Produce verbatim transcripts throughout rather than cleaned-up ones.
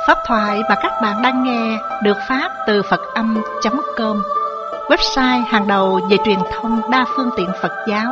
Pháp thoại mà các bạn đang nghe được phát từ Phật Âm chấm com, website hàng đầu về truyền thông đa phương tiện Phật giáo.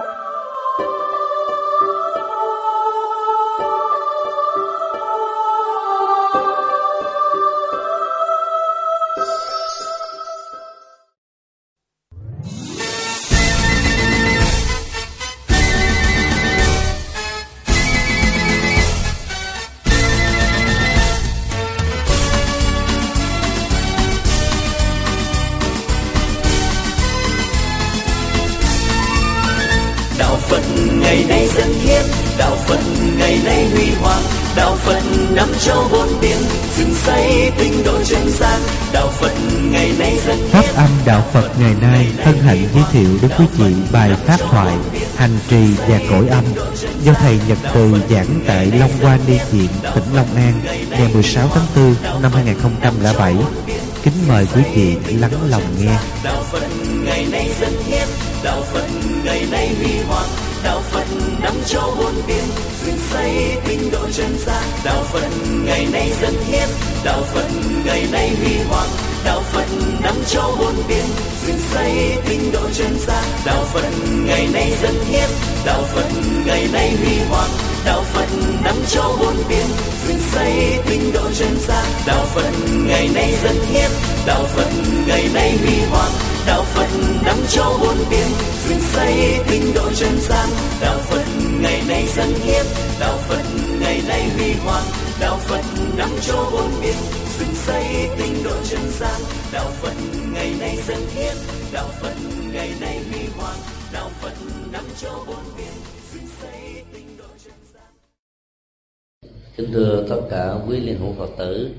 Ngày nay dân hiến, đạo Phật ngày nay huy hoàng, đạo Phật năm châu bốn biển, dựng xây tinh độ chân gian, đạo Phật ngày nay dân hiến. Pháp Âm Đạo Phật ngày nay hân hạnh giới thiệu đến quý vị bài pháp thoại Hành trì và cõi âm do thầy Nhật Từ giảng tại Long Hoa Ni Viện, tỉnh Long An, ngày mười sáu tháng tư năm hai nghìn không trăm lẻ bảy. Kính mời quý vị lắng lòng nghe. Đạo Phật ngày nay dân hiến, đạo Phật ngày nay huy hoàng, đạo Phật năm châu bốn biển, dựng xây tinh độ chân gian, đạo Phật ngày nay dân hiến, đạo Phật ngày nay huy hoàng, đạo Phật năm châu bốn biển, dựng xây tinh độ chân gian, đạo Phật ngày nay dân hiến, đạo Phật ngày nay huy hoàng, đạo Phật năm châu bốn biển, dựng xây tinh độ chân gian, đạo Phật ngày nay dân hiến, đạo Phật ngày nay huy hoàng, đạo Phật năm châu bốn biển, dựng xây tinh độ chân gian, đạo Phật ngày nay dân hiến, đạo Phật ngày nay huy hoàng, đạo Phật năm châu bốn biển, dựng xây tinh độ chân gian, đạo Phật ngày nay dân hiến, đạo Phật ngày nay huy hoàng, đạo Phật năm châu bốn biển, dựng xây tinh độ chân gian. Kính thưa tất cả quý liên hữu Phật tử,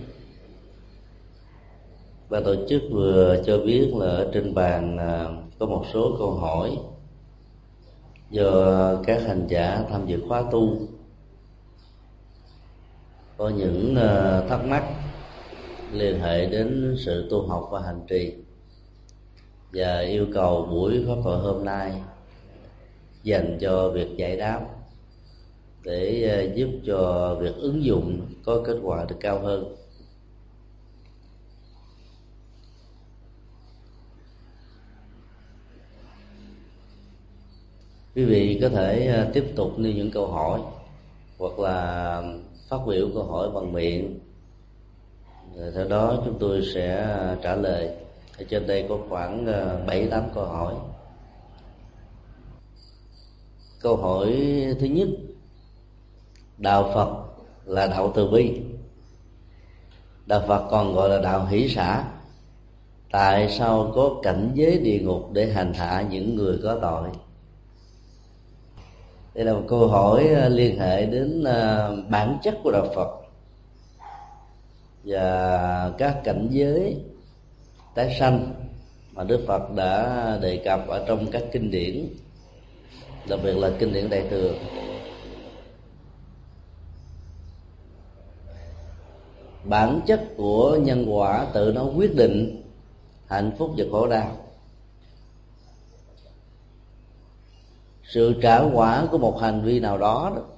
ban tổ chức vừa cho biết là ở trên bàn có một số câu hỏi do các hành giả tham dự khóa tu có những thắc mắc liên hệ đến sự tu học và hành trì, và yêu cầu buổi pháp thoại hôm nay dành cho việc giải đáp để giúp cho việc ứng dụng có kết quả được cao hơn. Quý vị có thể tiếp tục nêu những câu hỏi hoặc là phát biểu câu hỏi bằng miệng, rồi sau đó chúng tôi sẽ trả lời. Ở trên đây có khoảng bảy tám câu hỏi. Câu hỏi thứ nhất: đạo Phật là đạo từ bi, đạo Phật còn gọi là đạo hỷ xả, tại sao có cảnh giới địa ngục để hành hạ những người có tội? Đây là một câu hỏi liên hệ đến bản chất của đạo Phật và các cảnh giới tái sanh mà Đức Phật đã đề cập ở trong các kinh điển, đặc biệt là kinh điển Đại Thừa. Bản chất của nhân quả tự nó quyết định hạnh phúc và khổ đau. Sự trả quả của một hành vi nào đó, đó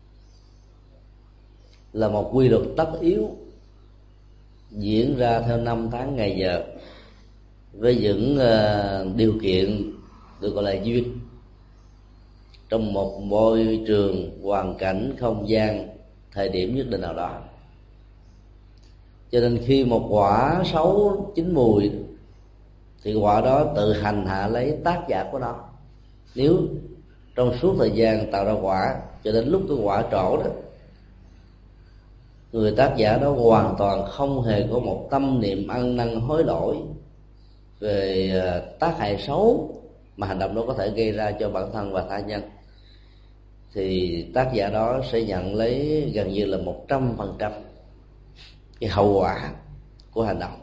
là một quy luật tất yếu diễn ra theo năm tháng ngày giờ với những uh, điều kiện được gọi là duyên trong một môi trường, hoàn cảnh, không gian, thời điểm nhất định nào đó. Cho nên khi một quả xấu chín mùi thì quả đó tự hành hạ lấy tác giả của nó. Nếu trong suốt thời gian tạo ra quả cho đến lúc cái quả trổ đó, người tác giả đó hoàn toàn không hề có một tâm niệm ăn năn hối lỗi về tác hại xấu mà hành động đó có thể gây ra cho bản thân và tha nhân, thì tác giả đó sẽ nhận lấy gần như là một trăm phần trăm cái hậu quả của hành động.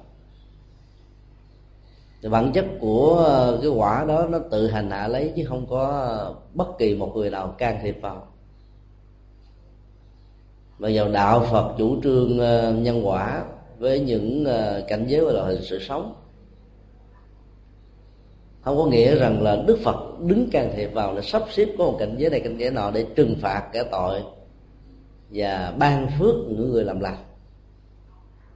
Thì bản chất của cái quả đó nó tự hành hạ lấy, chứ không có bất kỳ một người nào can thiệp vào. Và vào đạo Phật chủ trương nhân quả với những cảnh giới gọi là hình sự sống, không có nghĩa rằng là Đức Phật đứng can thiệp vào, là sắp xếp có một cảnh giới này cảnh giới nọ để trừng phạt kẻ tội và ban phước những người làm lành.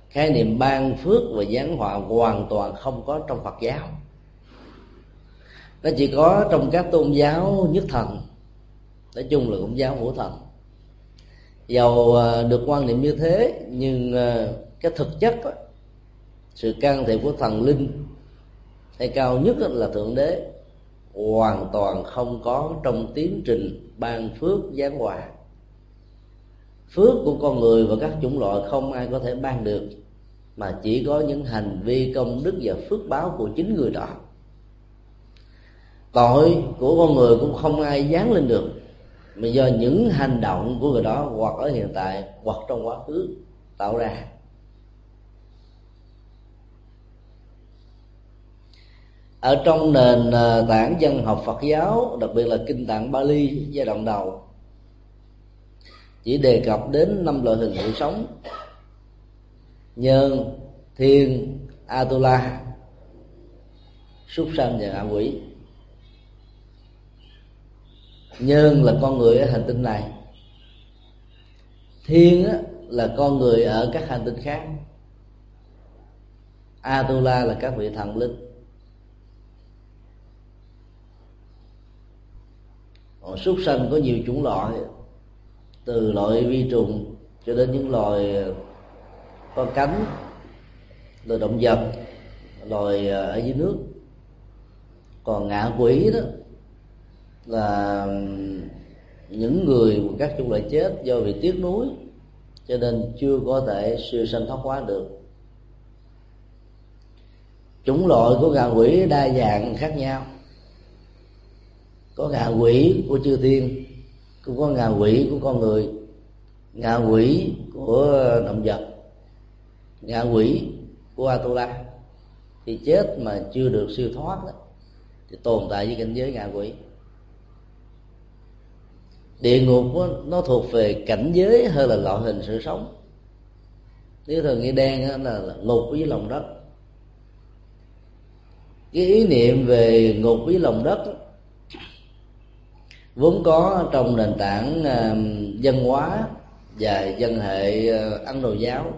khái niệm ban phước và giáng họa hoàn toàn không có trong Phật giáo. Nó chỉ có trong các tôn giáo nhất thần, nói chung là cũng giáo hữu thần. Dầu được quan niệm như thế, nhưng cái thực chất đó, sự can thiệp của thần linh hay cao nhất là Thượng Đế hoàn toàn không có trong tiến trình ban phước giáng họa. Phước của con người và các chủng loại không ai có thể ban được, mà chỉ có những hành vi công đức và phước báo của chính người đó. Tội của con người cũng không ai giáng lên được, mà do những hành động của người đó hoặc ở hiện tại hoặc trong quá khứ tạo ra. Ở trong nền tảng văn học Phật giáo, đặc biệt là Kinh Tạng Bali giai đoạn đầu, chỉ đề cập đến năm loại hình sự sống: nhân, thiên, Atula, súc sanh và ngạ quỷ. Nhân là con người ở hành tinh này, thiên là con người ở các hành tinh khác, Atula là các vị thần linh. Còn súc sanh có nhiều chủng loại, từ loại vi trùng cho đến những loài có cánh, loài động vật, loài ở dưới nước. Còn ngạ quỷ đó là những người của các chủng loại chết do bị tiếc nuối cho nên chưa có thể siêu sanh thoát hóa được. Chủng loại của ngạ quỷ đa dạng khác nhau. Có ngạ quỷ của chư thiên, cũng có ngạ quỷ của con người, ngạ quỷ của động vật, ngạ quỷ của Atula. Thì chết mà chưa được siêu thoát đó, thì tồn tại với cảnh giới ngạ quỷ. Địa ngục đó, nó thuộc về cảnh giới hơn là loại hình sự sống. Nếu thường nghĩa đen đó là, là ngục với lòng đất. Cái ý niệm về ngục với lòng đất đó, vốn có trong nền tảng uh, văn hóa và văn hệ uh, Ấn Độ giáo.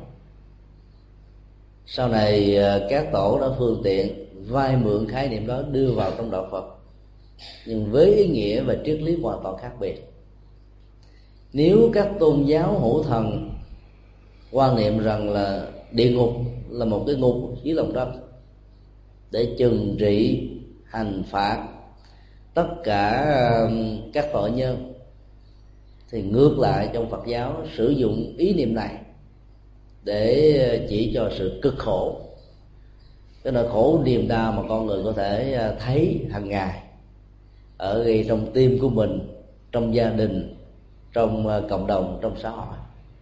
Sau này uh, các tổ đã phương tiện vay mượn khái niệm đó đưa vào trong đạo Phật, nhưng với ý nghĩa và triết lý hoàn toàn khác biệt. Nếu các tôn giáo hữu thần quan niệm rằng là địa ngục là một cái ngục dưới lòng đất để trừng trị, hành phạt tất cả các tội nhân, thì ngược lại trong Phật giáo sử dụng ý niệm này để chỉ cho sự cực khổ, cái nỗi khổ niềm đau mà con người có thể thấy hàng ngày ở ngay trong tim của mình, trong gia đình, trong cộng đồng, trong xã hội.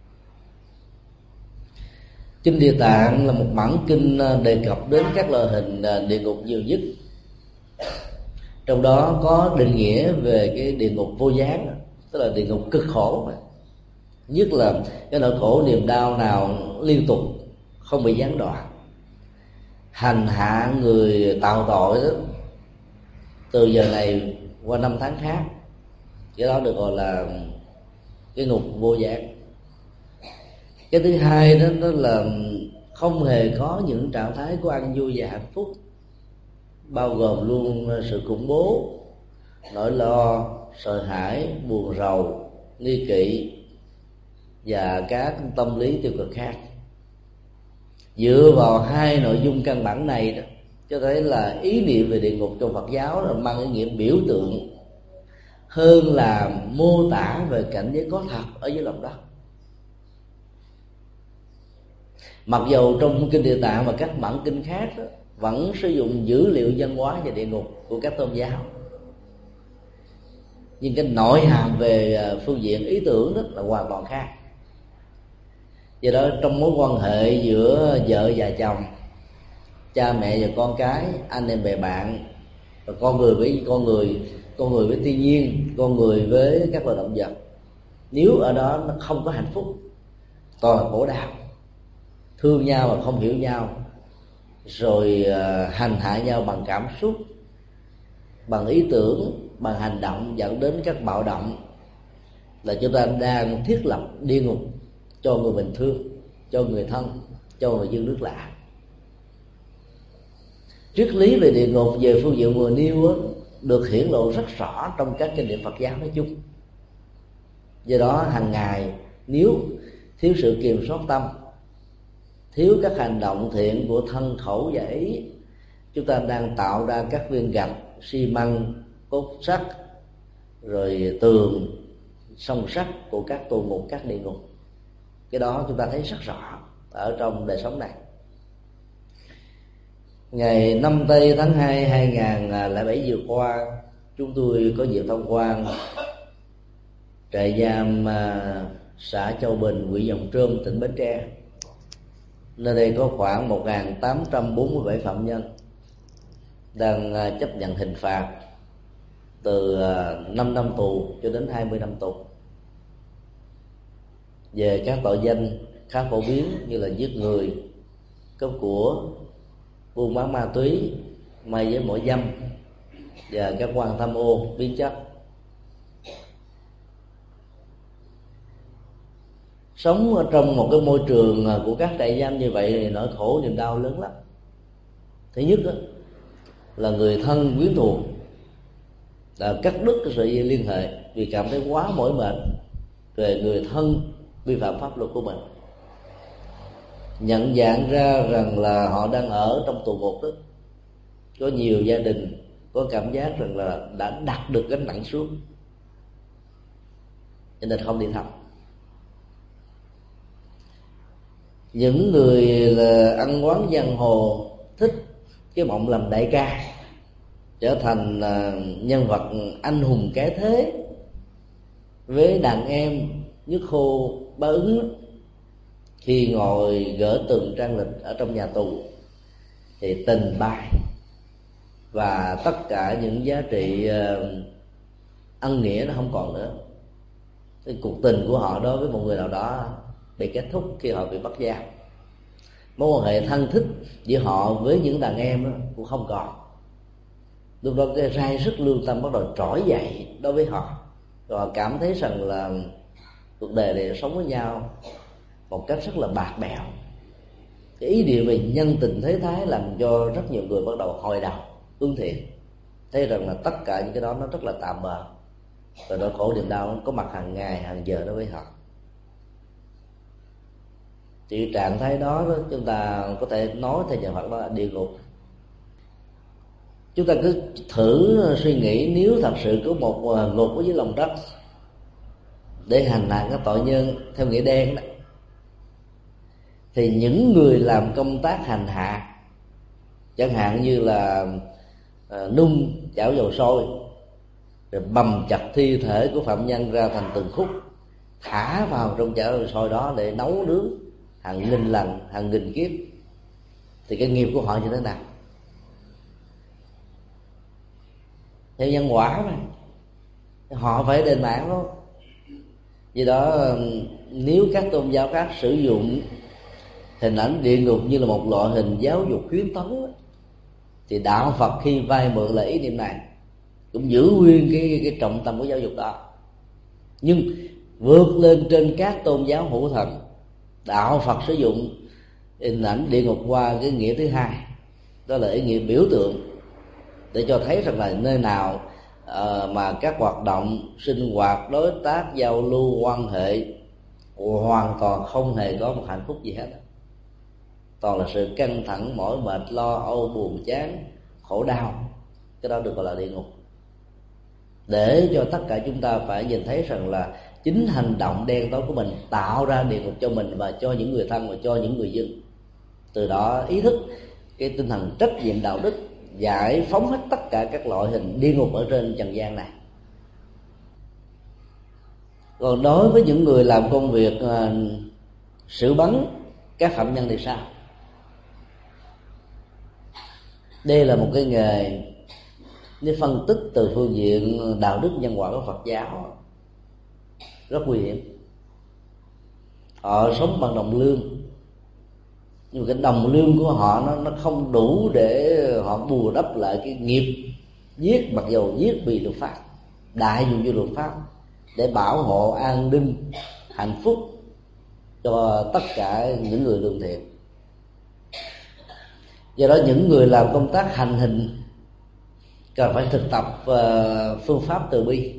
Kinh Địa Tạng là một bản kinh đề cập đến các loại hình địa ngục nhiều nhất. Trong đó có định nghĩa về cái địa ngục vô gián, tức là địa ngục cực khổ, nhất là cái nỗi khổ niềm đau nào liên tục không bị gián đoạn, hành hạ người tạo tội đó từ giờ này qua năm tháng khác. Cái đó được gọi là cái ngục vô gián. Cái thứ hai đó, đó là không hề có những trạng thái của an vui và hạnh phúc, bao gồm luôn sự khủng bố, nỗi lo, sợ hãi, buồn rầu, nghi kỵ và các tâm lý tiêu cực khác. Dựa vào hai nội dung căn bản này đó, cho thấy là ý niệm về địa ngục trong Phật giáo là mang ý nghĩa biểu tượng hơn là mô tả về cảnh giới có thật ở dưới lòng đất. Mặc dầu trong Kinh Địa Tạng và các bản kinh khác đó, vẫn sử dụng dữ liệu văn hóa về địa ngục của các tôn giáo, nhưng cái nội hàm về phương diện ý tưởng đó là hoàn toàn khác. Do đó trong mối quan hệ giữa vợ và chồng, cha mẹ và con cái, anh em bè bạn, và con người với con người, con người với thiên nhiên, con người với các loài động vật, nếu ở đó nó không có hạnh phúc, toàn là khổ đau, thương nhau mà không hiểu nhau, rồi uh, hành hạ nhau bằng cảm xúc, bằng ý tưởng, bằng hành động dẫn đến các bạo động, là chúng ta đang thiết lập địa ngục cho người bình thường, cho người thân, cho người dân nước lạ. Triết lý về địa ngục về phương diện vừa nêu á, được hiển lộ rất rõ trong các kinh điển Phật giáo nói chung. Do đó hàng ngày nếu thiếu sự kiểm soát tâm, thiếu các hành động thiện của thân khẩu và ý, chúng ta đang tạo ra các viên gạch, xi măng, cốt sắt, rồi tường, song sắt của các tù ngục, các địa ngục. Cái đó chúng ta thấy rất rõ ở trong đời sống này. Ngày năm tây tháng hai hai nghìn lẻ bảy vừa qua, chúng tôi có dịp tham quan trại giam xã Châu Bình, huyện Giồng Trôm, tỉnh Bến Tre. Nơi đây có khoảng một nghìn tám trăm bốn mươi bảy phạm nhân đang chấp nhận hình phạt từ năm năm tù cho đến hai mươi năm tù về các tội danh khá phổ biến như là giết người, cướp của, buôn bán ma túy, mây với mại dâm và các quan tham ô biến chất. Sống ở trong một cái môi trường của các trại giam như vậy thì nỗi khổ niềm đau lớn lắm. Thứ nhất đó, là người thân quyến thuộc đã cắt đứt cái sợi dây liên hệ vì cảm thấy quá mỏi mệt về người thân vi phạm pháp luật của mình. Nhận dạng ra rằng là họ đang ở trong tù ngục đó, có nhiều gia đình có cảm giác rằng là đã đặt được gánh nặng xuống, cho nên không đi thăm. Những người là ăn quán giang hồ thích cái mộng làm đại ca, trở thành nhân vật anh hùng cái thế với đàn em Nhất Khô Bá Ứng, khi ngồi gỡ từng trang lịch ở trong nhà tù thì tình bài và tất cả những giá trị ân nghĩa nó không còn nữa. Cái cuộc tình của họ đối với một người nào đó bị kết thúc khi họ bị bắt giam. Mối quan hệ thân thích giữa họ với những đàn em đó cũng không còn. Lúc đó cái rai sức lương tâm bắt đầu trỗi dậy đối với họ, và họ cảm thấy rằng là cuộc đời này sống với nhau một cách rất là bạc bẽo. Cái ý niệm về nhân tình thế thái làm cho rất nhiều người bắt đầu hồi đầu hướng thiện, thấy rằng là tất cả những cái đó nó rất là tạm bợ, và nỗi khổ niềm đau nó có mặt hàng ngày hàng giờ đối với họ. Thì trạng thái đó, đó chúng ta có thể nói theo nhà Phật đó là địa ngục. Chúng ta cứ thử suy nghĩ, nếu thật sự có một ngục ở dưới lòng đất để hành hạ các tội nhân theo nghĩa đen đó, thì những người làm công tác hành hạ, chẳng hạn như là nung chảo dầu sôi rồi bầm chặt thi thể của phạm nhân ra thành từng khúc, thả vào trong chảo dầu sôi đó để nấu nướng hàng nghìn lần, hàng nghìn kiếp, thì cái nghiệp của họ như thế nào? Theo nhân quả mà họ phải đền mạng đó. Vì đó nếu các tôn giáo khác sử dụng hình ảnh địa ngục như là một loại hình giáo dục khuyến tấn, thì đạo Phật khi vay mượn lại ý niệm này cũng giữ nguyên cái, cái trọng tâm của giáo dục đó, nhưng vượt lên trên các tôn giáo hữu thần, đạo Phật sử dụng hình ảnh địa ngục qua cái nghĩa thứ hai, đó là ý nghĩa biểu tượng, để cho thấy rằng là nơi nào uh, mà các hoạt động sinh hoạt, đối tác, giao lưu, quan hệ hoàn toàn không hề có một hạnh phúc gì hết, toàn là sự căng thẳng, mỏi mệt, lo âu, buồn chán, khổ đau, cái đó được gọi là địa ngục. Để cho tất cả chúng ta phải nhìn thấy rằng là chính hành động đen tối của mình tạo ra địa ngục cho mình và cho những người thân và cho những người dân. Từ đó ý thức cái tinh thần trách nhiệm đạo đức, giải phóng hết tất cả các loại hình địa ngục ở trên trần gian này. Còn đối với những người làm công việc uh, xử bắn các phạm nhân thì sao? Đây là một cái nghề nếu phân tích từ phương diện đạo đức nhân quả của Phật giáo rất nguy hiểm. Họ sống bằng đồng lương, nhưng cái đồng lương của họ nó nó không đủ để họ bù đắp lại cái nghiệp giết, mặc dầu giết vì luật pháp, đại dụng như luật pháp, để bảo hộ an ninh hạnh phúc cho tất cả những người lương thiện. Do đó những người làm công tác hành hình cần phải thực tập uh, phương pháp từ bi,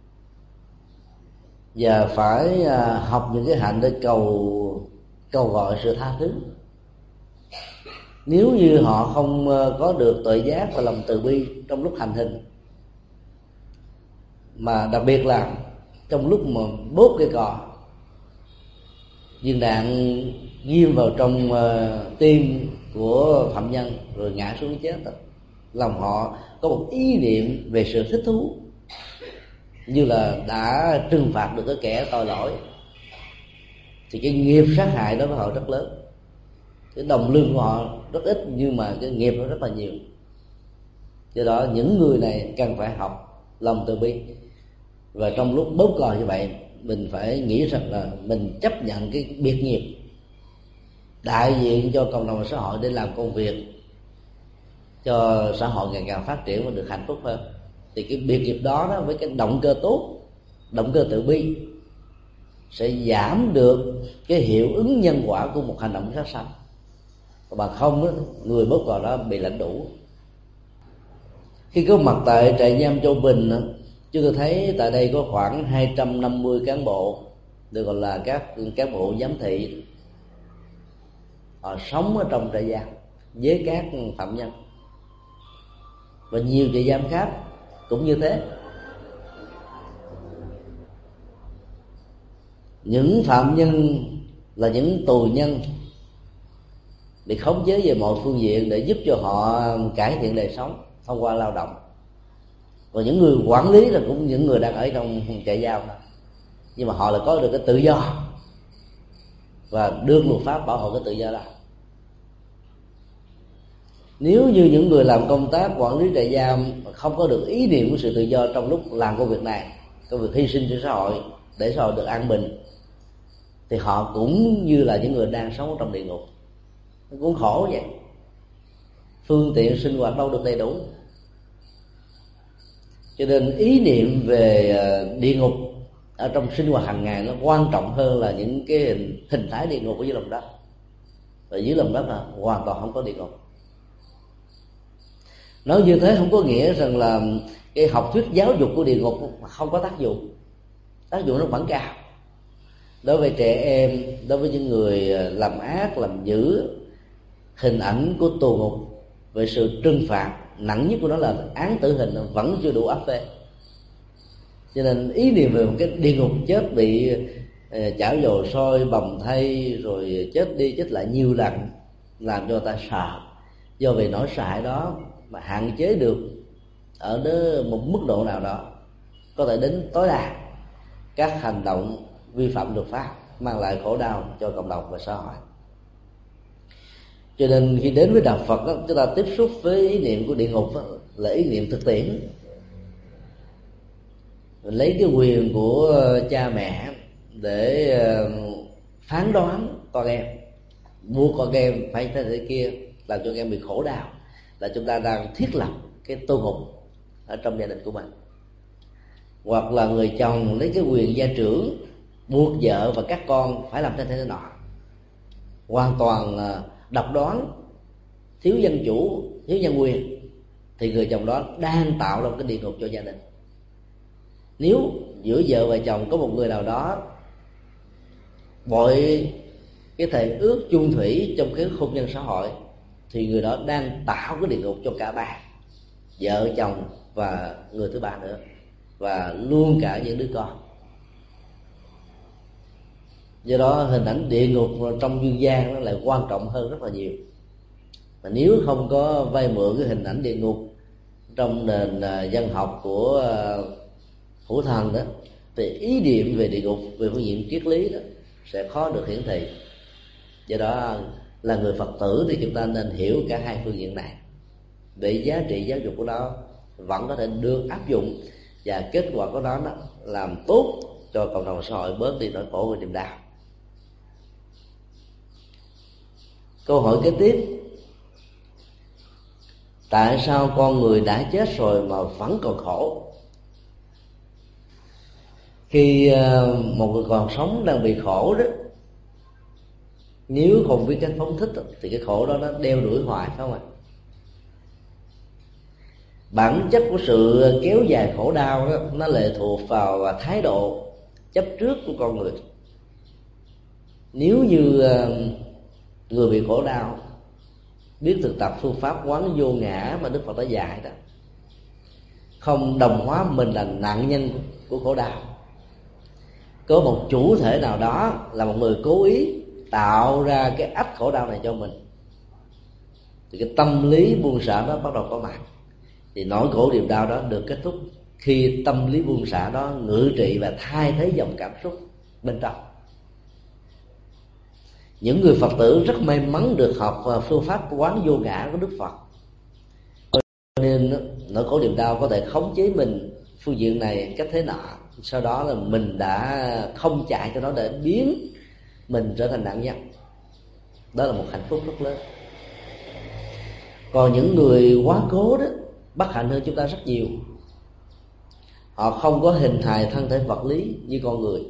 và phải uh, học những cái hạnh để cầu cầu gọi sự tha thứ. Nếu như họ không uh, có được tuệ giác và lòng từ bi trong lúc hành hình, mà đặc biệt là trong lúc mà bóp cây cò, viên đạn ghim vào trong uh, tim của phạm nhân rồi ngã xuống chết, lòng họ có một ý niệm về sự thích thú, như là đã trừng phạt được cái kẻ tội lỗi, thì cái nghiệp sát hại đó của họ rất lớn. Cái đồng lương của họ rất ít, nhưng mà cái nghiệp nó rất là nhiều. Do đó những người này cần phải học lòng từ bi. Và trong lúc bóp cò như vậy, mình phải nghĩ rằng là mình chấp nhận cái biệt nghiệp, đại diện cho cộng đồng xã hội để làm công việc cho xã hội ngày càng phát triển và được hạnh phúc hơn. Thì cái biệt nghiệp đó, đó với cái động cơ tốt, động cơ từ bi, sẽ giảm được cái hiệu ứng nhân quả của một hành động sát sanh. Mà không đó, người bóp cò đó bị lãnh đủ. Khi có mặt tại trại giam Châu Bình, chúng tôi thấy tại đây có khoảng hai trăm năm mươi cán bộ, được gọi là các cán bộ giám thị. Họ sống ở trong trại giam với các phạm nhân, và nhiều trại giam khác cũng như thế. Những phạm nhân là những tù nhân bị khống chế về mọi phương diện để giúp cho họ cải thiện đời sống thông qua lao động. Và những người quản lý là cũng những người đang ở trong trại giam đó, nhưng mà họ lại có được cái tự do và được luật pháp bảo hộ cái tự do đó. Nếu như những người làm công tác quản lý trại giam không có được ý niệm của sự tự do trong lúc làm công việc này, công việc hy sinh cho xã hội để xã hội được an bình, thì họ cũng như là những người đang sống trong địa ngục. Nó cũng khổ vậy. Phương tiện sinh hoạt đâu được đầy đủ. Cho nên ý niệm về địa ngục ở trong sinh hoạt hàng ngày nó quan trọng hơn là những cái hình, hình thái địa ngục ở dưới lòng đất. Và dưới lòng đất là hoàn toàn không có địa ngục. Nói như thế không có nghĩa rằng là cái học thuyết giáo dục của địa ngục không có tác dụng. Tác dụng nó vẫn cao. Đối với trẻ em, đối với những người làm ác, làm dữ, hình ảnh của tù ngục về sự trừng phạt nặng nhất của nó là án tử hình vẫn chưa đủ áp phê. Cho nên ý niệm về một cái địa ngục chết bị chảo dầu sôi, bầm thây, rồi chết đi chết lại nhiều lần, làm cho ta sợ. Do vì nỗi sợ hãi đó mà hạn chế được ở đó một mức độ nào đó, có thể đến tối đa các hành động vi phạm luật pháp, mang lại khổ đau cho cộng đồng và xã hội. Cho nên khi đến với đạo Phật đó, chúng ta tiếp xúc với ý niệm của địa ngục đó, là ý niệm thực tiễn. Mình lấy cái quyền của cha mẹ để phán đoán con em, buộc con em phải thế thế kia, làm cho con em bị khổ đau, là chúng ta đang thiết lập cái tù ngục ở trong gia đình của mình. Hoặc là người chồng lấy cái quyền gia trưởng buộc vợ và các con phải làm thế thế nọ, hoàn toàn độc đoán, thiếu dân chủ, thiếu nhân quyền, thì người chồng đó đang tạo ra một cái địa ngục cho gia đình. Nếu giữa vợ và chồng có một người nào đó bội cái thề ước chung thủy trong cái hôn nhân xã hội, thì người đó đang tạo cái địa ngục cho cả ba, vợ chồng và người thứ ba nữa, và luôn cả những đứa con. Do đó hình ảnh địa ngục trong dương gian nó lại quan trọng hơn rất là nhiều. Mà nếu không có vay mượn cái hình ảnh địa ngục trong nền văn học của Hữu Thần đó, thì ý niệm về địa ngục về phương diện triết lý đó sẽ khó được hiển thị. Do đó là người Phật tử thì chúng ta nên hiểu cả hai phương diện này, để giá trị giáo dục của nó vẫn có thể được áp dụng, và kết quả của nó, nó làm tốt cho cộng đồng xã hội bớt đi nỗi khổ và niềm đau. Câu hỏi kế tiếp: tại sao con người đã chết rồi mà vẫn còn khổ? Khi một người còn sống đang bị khổ đó, nếu không biết cách phóng thích thì cái khổ đó nó đeo đuổi hoài, phải không ạ? Bản chất của sự kéo dài khổ đau đó, nó lệ thuộc vào thái độ chấp trước của con người. Nếu như người bị khổ đau biết thực tập phương pháp quán vô ngã mà Đức Phật đã dạy đó, không đồng hóa mình là nạn nhân của khổ đau, có một chủ thể nào đó là một người cố ý tạo ra cái ách khổ đau này cho mình, thì cái tâm lý buông xả đó bắt đầu có mặt. Thì nỗi khổ niềm đau đó được kết thúc khi tâm lý buông xả đó ngự trị và thay thế dòng cảm xúc bên trong. Những người Phật tử rất may mắn được học phương pháp quán vô ngã của Đức Phật, nên nỗi khổ niềm đau có thể khống chế mình phương diện này cách thế nọ. Sau đó là mình đã không chạy cho nó để biến mình trở thành nạn nhân. Đó là một hạnh phúc rất lớn. Còn những người quá cố đó bất hạnh hơn chúng ta rất nhiều. Họ không có hình hài thân thể vật lý như con người.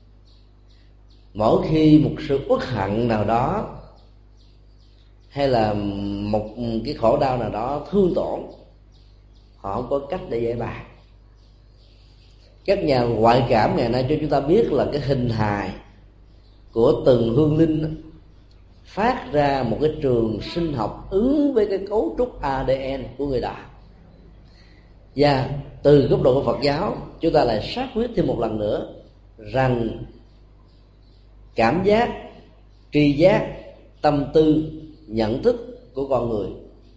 Mỗi khi một sự uất hận nào đó hay là một cái khổ đau nào đó thương tổn, họ không có cách để giải bài. Các nhà ngoại cảm ngày nay cho chúng ta biết là cái hình hài của từng hương linh phát ra một cái trường sinh học ứng với cái cấu trúc a đê en của người đó. Và từ góc độ của Phật giáo, chúng ta lại xác quyết thêm một lần nữa rằng cảm giác, tri giác, tâm tư, nhận thức của con người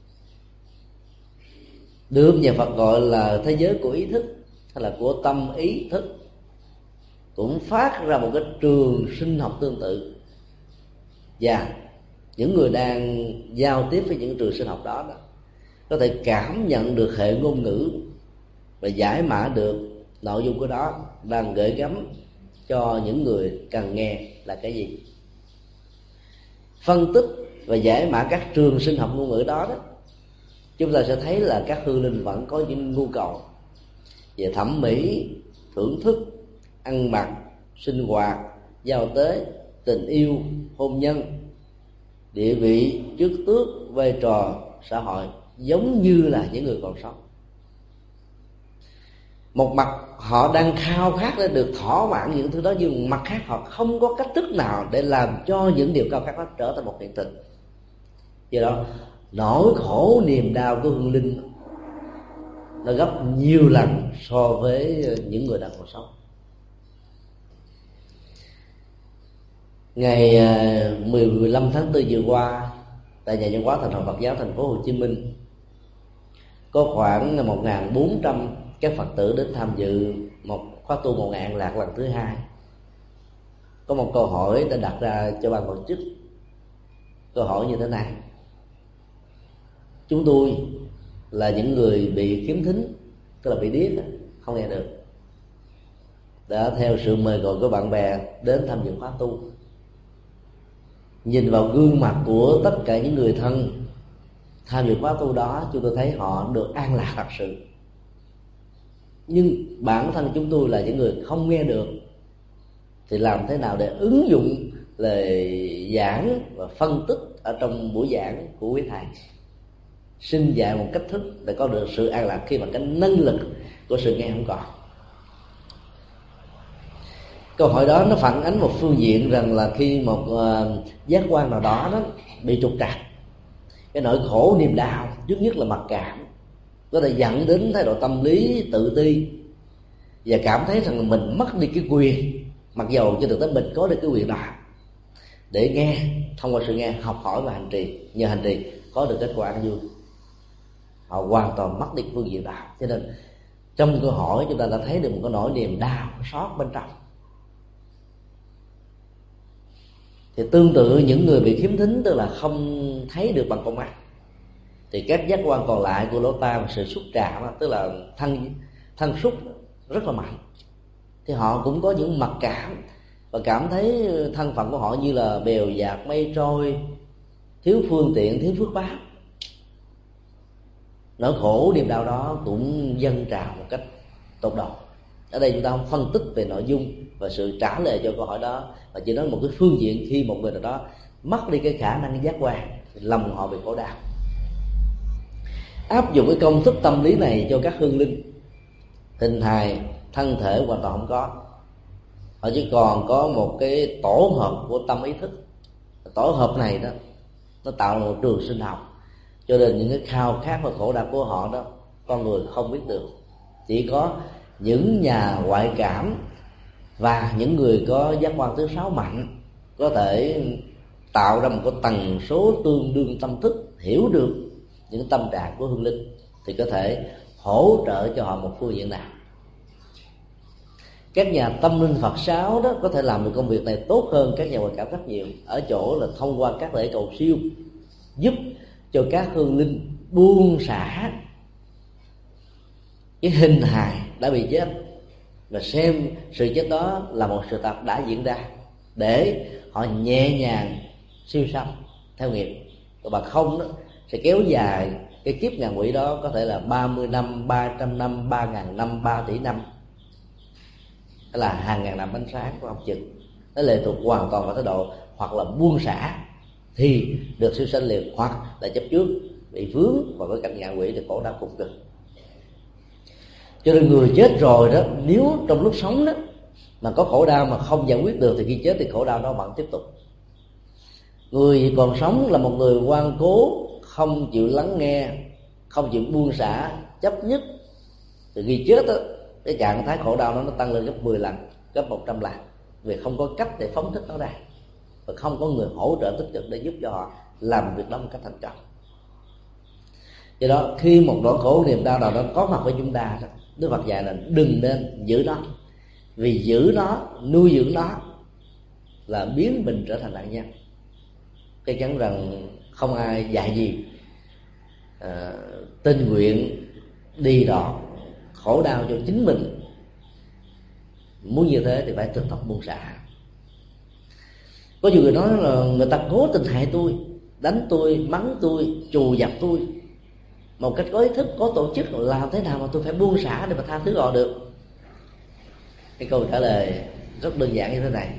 được nhà Phật gọi là thế giới của ý thức hay là của tâm ý thức, cũng phát ra một cái trường sinh học tương tự. Và những người đang giao tiếp với những trường sinh học đó, đó có thể cảm nhận được hệ ngôn ngữ và giải mã được nội dung của đó đang gửi gắm cho những người cần nghe là cái gì. Phân tích và giải mã các trường sinh học ngôn ngữ đó, đó chúng ta sẽ thấy là các hương linh vẫn có những nhu cầu về thẩm mỹ, thưởng thức, ăn mặc, sinh hoạt, giao tế, tình yêu, hôn nhân, địa vị, chức tước, vai trò xã hội, giống như là những người còn sống. Một mặt họ đang khao khát để được thỏa mãn những thứ đó, nhưng mặt khác họ không có cách thức nào để làm cho những điều cao khát đó trở thành một hiện thực. Do đó nỗi khổ niềm đau của hương linh nó gấp nhiều lần so với những người đang còn sống. Ngày mười lăm tháng tư vừa qua, tại nhà văn hóa Thành Hội Phật giáo Thành phố Hồ Chí Minh, có khoảng một nghìn bốn trăm các Phật tử đến tham dự một khóa tu Ngộ Ngạn Lạc lần thứ hai. Có một câu hỏi đã đặt ra cho ban tổ chức. Câu hỏi như thế này: chúng tôi là những người bị khiếm thính, tức là bị điếc, không nghe được, đã theo sự mời gọi của bạn bè đến tham dự khóa tu. Nhìn vào gương mặt của tất cả những người thân tham dự khóa tu đó, chúng tôi thấy họ được an lạc thật sự. Nhưng bản thân chúng tôi là những người không nghe được, thì làm thế nào để ứng dụng lời giảng và phân tích ở trong buổi giảng của quý thầy, xin dạy một cách thức để có được sự an lạc khi mà cái năng lực của sự nghe không còn. Câu hỏi đó nó phản ánh một phương diện rằng là khi một uh, giác quan nào đó, đó bị trục trặc, cái nỗi khổ niềm đau trước nhất là mặc cảm có thể dẫn đến thái độ tâm lý tự ti và cảm thấy rằng mình mất đi cái quyền, mặc dầu trên thực tế mình có được cái quyền đó, để nghe, thông qua sự nghe, học hỏi và hành trì, nhờ hành trì có được kết quả vui. Họ hoàn toàn mất đi phương diện đạo. Cho nên trong câu hỏi chúng ta đã thấy được một cái nỗi niềm đau xót bên trong. Thì tương tự những người bị khiếm thính, tức là không thấy được bằng con mắt, thì các giác quan còn lại của lỗ tai và sự xúc chạm, tức là thân thân xúc rất là mạnh, thì họ cũng có những mặc cảm và cảm thấy thân phận của họ như là bèo dạt mây trôi, thiếu phương tiện, thiếu phước báo. Nỗi khổ niềm đau đó cũng dâng trào một cách tột độ. Ở đây chúng ta không phân tích về nội dung và sự trả lời cho câu hỏi đó, mà chỉ nói một cái phương diện khi một người nào đó mất đi cái khả năng giác quan, lòng họ bị khổ đau. áp dụng cái công thức tâm lý này cho các hương linh, hình hài thân thể hoàn toàn không có, họ chỉ còn có một cái tổ hợp của tâm ý thức. Tổ hợp này đó nó tạo một trường sinh học, cho nên những cái khao khát và khổ đau của họ đó con người không biết được. Chỉ có những nhà ngoại cảm và những người có giác quan thứ sáu mạnh có thể tạo ra một cái tần số tương đương tâm thức, hiểu được những tâm trạng của hương linh, thì có thể hỗ trợ cho họ một phương diện nào. Các nhà tâm linh Phật giáo đó có thể làm được công việc này tốt hơn các nhà ngoại cảm rất nhiều, ở chỗ là thông qua các lễ cầu siêu giúp cho các hương linh buông xả cái hình hài đã bị chết và xem sự chết đó là một sự thật đã diễn ra, để họ nhẹ nhàng siêu sanh theo nghiệp. Còn bằng không đó sẽ kéo dài cái kiếp ngạ quỷ đó, có thể là ba mươi năm, ba trăm năm, ba ngàn năm, ba tỷ năm, hay là hàng ngàn năm ánh sáng của ông chừng. Nó lệ thuộc hoàn toàn vào thái độ hoặc là buông xả thì được siêu sanh liền, hoặc là chấp trước bị vướng vào cái cảnh ngạ quỷ thì khổ đau cùng cực. Cho nên người chết rồi đó, nếu trong lúc sống đó mà có khổ đau mà không giải quyết được thì khi chết thì khổ đau đó vẫn tiếp tục. Người còn sống là một người ngoan cố, không chịu lắng nghe, không chịu buông xả, chấp nhất, thì khi chết đó, cái trạng thái khổ đau đó nó tăng lên gấp mười lần, gấp một trăm lần, vì không có cách để phóng thích nó ra, và không có người hỗ trợ tích cực để giúp cho họ làm việc đó một cách thành công. Do đó khi một nỗi khổ niềm đau nào đó có mặt với chúng ta, Đức Phật dạy là đừng nên giữ nó, vì giữ nó, nuôi dưỡng nó là biến mình trở thành nạn nhân. Chắc chắn rằng không ai dạy gì à, tình nguyện đi đọt khổ đau cho chính mình. Muốn như thế thì phải thực tập buông xả. Có nhiều người nói là người ta cố tình hại tôi, đánh tôi, mắng tôi, trù dập tôi một cách có ý thức, có tổ chức, làm thế nào mà tôi phải buông xả để mà tha thứ họ được? Cái câu trả lời rất đơn giản như thế này: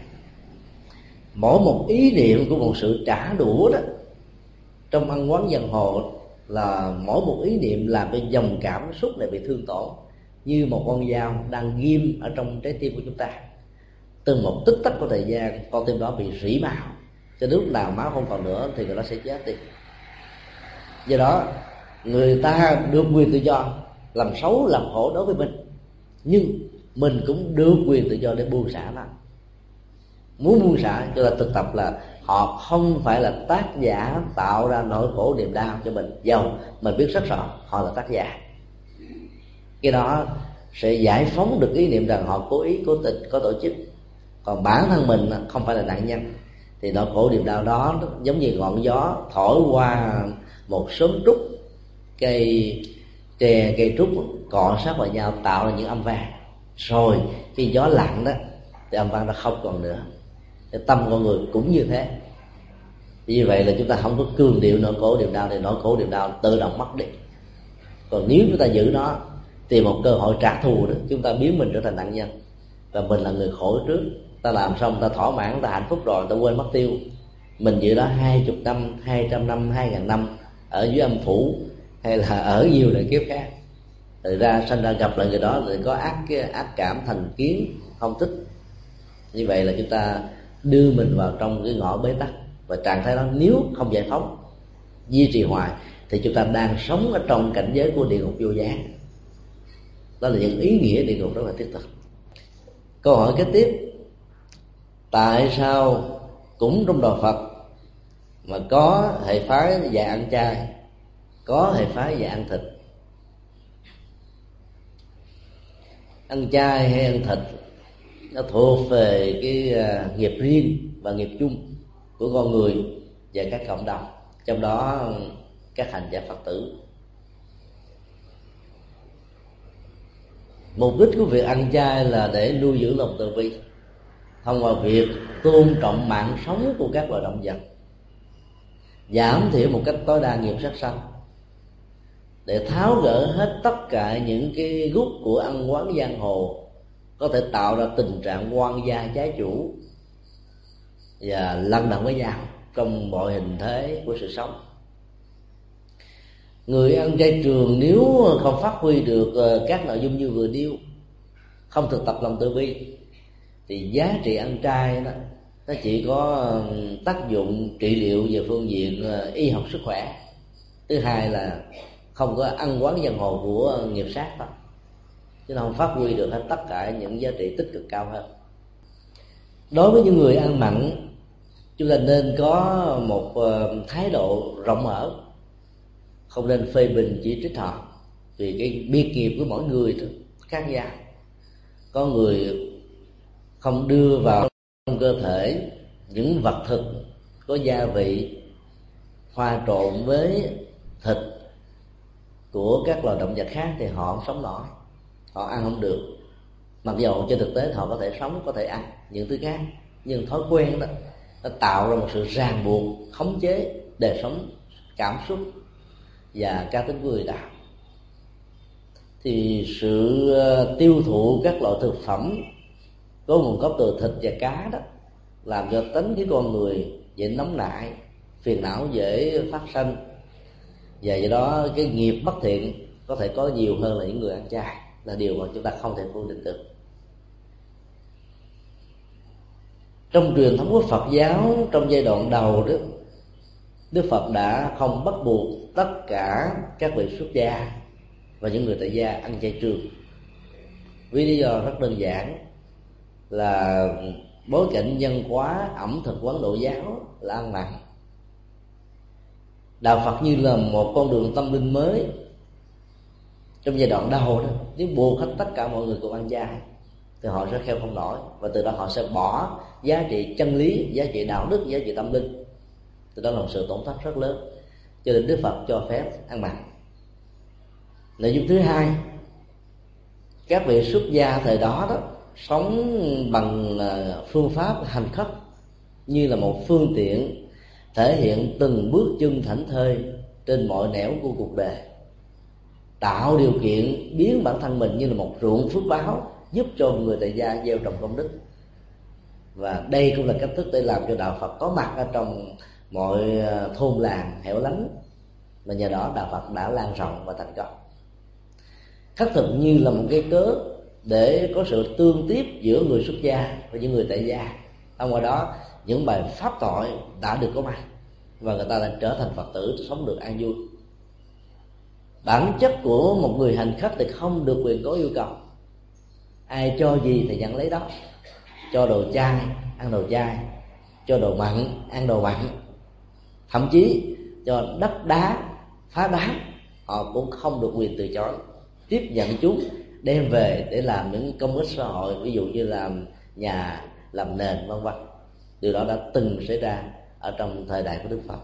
mỗi một ý niệm của một sự trả đũa đó trong ăn quán giang hồ là mỗi một ý niệm làm cho dòng cảm xúc này bị thương tổn, như một con dao đang ghim ở trong trái tim của chúng ta. Từng một tích tắc của thời gian, con tim đó bị rỉ máu, cho đến lúc nào máu không còn nữa thì người đó sẽ chết đi. Do đó người ta được quyền tự do làm xấu làm khổ đối với mình, nhưng mình cũng được quyền tự do để buông xả nó. Muốn buông xả cho ta thực tập là họ không phải là tác giả tạo ra nỗi khổ niềm đau cho mình, dầu mình biết rất rõ họ là tác giả. Cái đó sẽ giải phóng được ý niệm rằng họ cố ý, cố tình, có tổ chức. Còn bản thân mình không phải là nạn nhân, thì nỗi khổ niềm đau đó giống như ngọn gió thổi qua một xóm trúc, cây tre, cây trúc cọ sát vào nhau tạo ra những âm vang. Rồi khi gió lặng đó thì âm vang nó không còn nữa. Cái tâm con người cũng như thế. Như vậy là chúng ta không có cương điệu nỗi khổ niềm đau thì nỗi khổ niềm đau tự động mất đi. Còn nếu chúng ta giữ nó, tìm một cơ hội trả thù đó, chúng ta biến mình trở thành nạn nhân, và mình là người khổ trước. Ta làm xong, ta thỏa mãn, ta hạnh phúc rồi, ta quên mất tiêu. Mình giữ đó hai chục năm, hai trăm năm, hai ngàn năm ở dưới âm phủ, hay là ở nhiều đời kiếp khác, rồi ra sanh ra gặp lại người đó thì có ác ác cảm, thành kiến, không thích. Như vậy là chúng ta đưa mình vào trong cái ngõ bế tắc, và trạng thái đó nếu không giải phóng, duy trì hoài thì chúng ta đang sống ở trong cảnh giới của địa ngục vô giá. Đó là những ý nghĩa địa ngục rất là thiết thực. Câu hỏi kế tiếp: tại sao cũng trong đạo Phật mà có hệ phái dạy ăn chay, có hệ phái dạy ăn thịt? Ăn chay hay ăn thịt nó thuộc về cái nghiệp riêng và nghiệp chung của con người và các cộng đồng, trong đó các hành giả Phật tử. Mục đích của việc ăn chay là để nuôi dưỡng lòng từ bi thông qua việc tôn trọng mạng sống của các loài động vật, giảm thiểu một cách tối đa nghiệp sát sanh, để tháo gỡ hết tất cả những cái gút của ăn quán giang hồ có thể tạo ra tình trạng quan gia trái chủ và lân đận với nhau trong mọi hình thế của sự sống. Người ăn chay trường nếu không phát huy được các nội dung như vừa nêu, không thực tập lòng từ bi, thì giá trị ăn chay đó nó chỉ có tác dụng trị liệu về phương diện y học sức khỏe. Thứ hai là không có ăn quán giang hồ của nghiệp sát thôi, chứ không phát huy được hết tất cả những giá trị tích cực cao hơn. Đối với những người ăn mặn, chúng ta nên có một thái độ rộng mở, không nên phê bình chỉ trích họ, vì cái biệt nghiệp của mỗi người khác nhau. Có người không đưa vào trong cơ thể những vật thực có gia vị hòa trộn với thịt của các loài động vật khác thì họ không sống nổi, họ ăn không được. Mặc dù trên thực tế họ có thể sống, có thể ăn những thứ khác, nhưng thói quen đó nó tạo ra một sự ràng buộc, khống chế đời sống, cảm xúc và cá tính của người ta. Thì sự tiêu thụ các loại thực phẩm có nguồn gốc từ thịt và cá đó làm cho tính cái con người dễ nóng nảy, phiền não dễ phát sanh, và do đó cái nghiệp bất thiện có thể có nhiều hơn là những người ăn chay, là điều mà chúng ta không thể phủ định được. Trong truyền thống của Phật giáo, trong giai đoạn đầu đó, Đức Phật đã không bắt buộc tất cả các vị xuất gia và những người tại gia ăn chay trường, vì lý do rất đơn giản là bối cảnh văn hóa ẩm thực Ấn Độ giáo là ăn mặn. Đạo Phật như là một con đường tâm linh mới. Trong giai đoạn đầu đó, nếu buộc hết tất cả mọi người cùng ăn chay thì họ sẽ kheo không nổi, và từ đó họ sẽ bỏ giá trị chân lý, giá trị đạo đức, giá trị tâm linh. Từ đó là một sự tổn thất rất lớn. Cho nên Đức Phật cho phép ăn mặn. Nội dung thứ hai, các vị xuất gia thời đó đó sống bằng phương pháp hành khất như là một phương tiện thể hiện từng bước chân thảnh thơi trên mọi nẻo của cuộc đời, tạo điều kiện biến bản thân mình như là một ruộng phước báo, giúp cho người tại gia gieo trồng công đức. Và đây cũng là cách thức để làm cho đạo Phật có mặt ở trong mọi thôn làng hẻo lánh, và nhờ đó đạo Phật đã lan rộng và thành công. Khất thực như là một cái cớ để có sự tương tiếp giữa người xuất gia và những người tại gia. Ở ngoài đó những bài pháp thoại đã được có mặt, và người ta đã trở thành Phật tử, sống được an vui. Bản chất của một người hành khất thì không được quyền có yêu cầu, ai cho gì thì nhận lấy đó. Cho đồ chay, ăn đồ chay. Cho đồ mặn, ăn đồ mặn. Thậm chí cho đất đá, phá đá, họ cũng không được quyền từ chối. Tiếp nhận chúng, đem về để làm những công ích xã hội, ví dụ như làm nhà, làm nền, vân vân. Điều đó đã từng xảy ra ở trong thời đại của Đức Phật.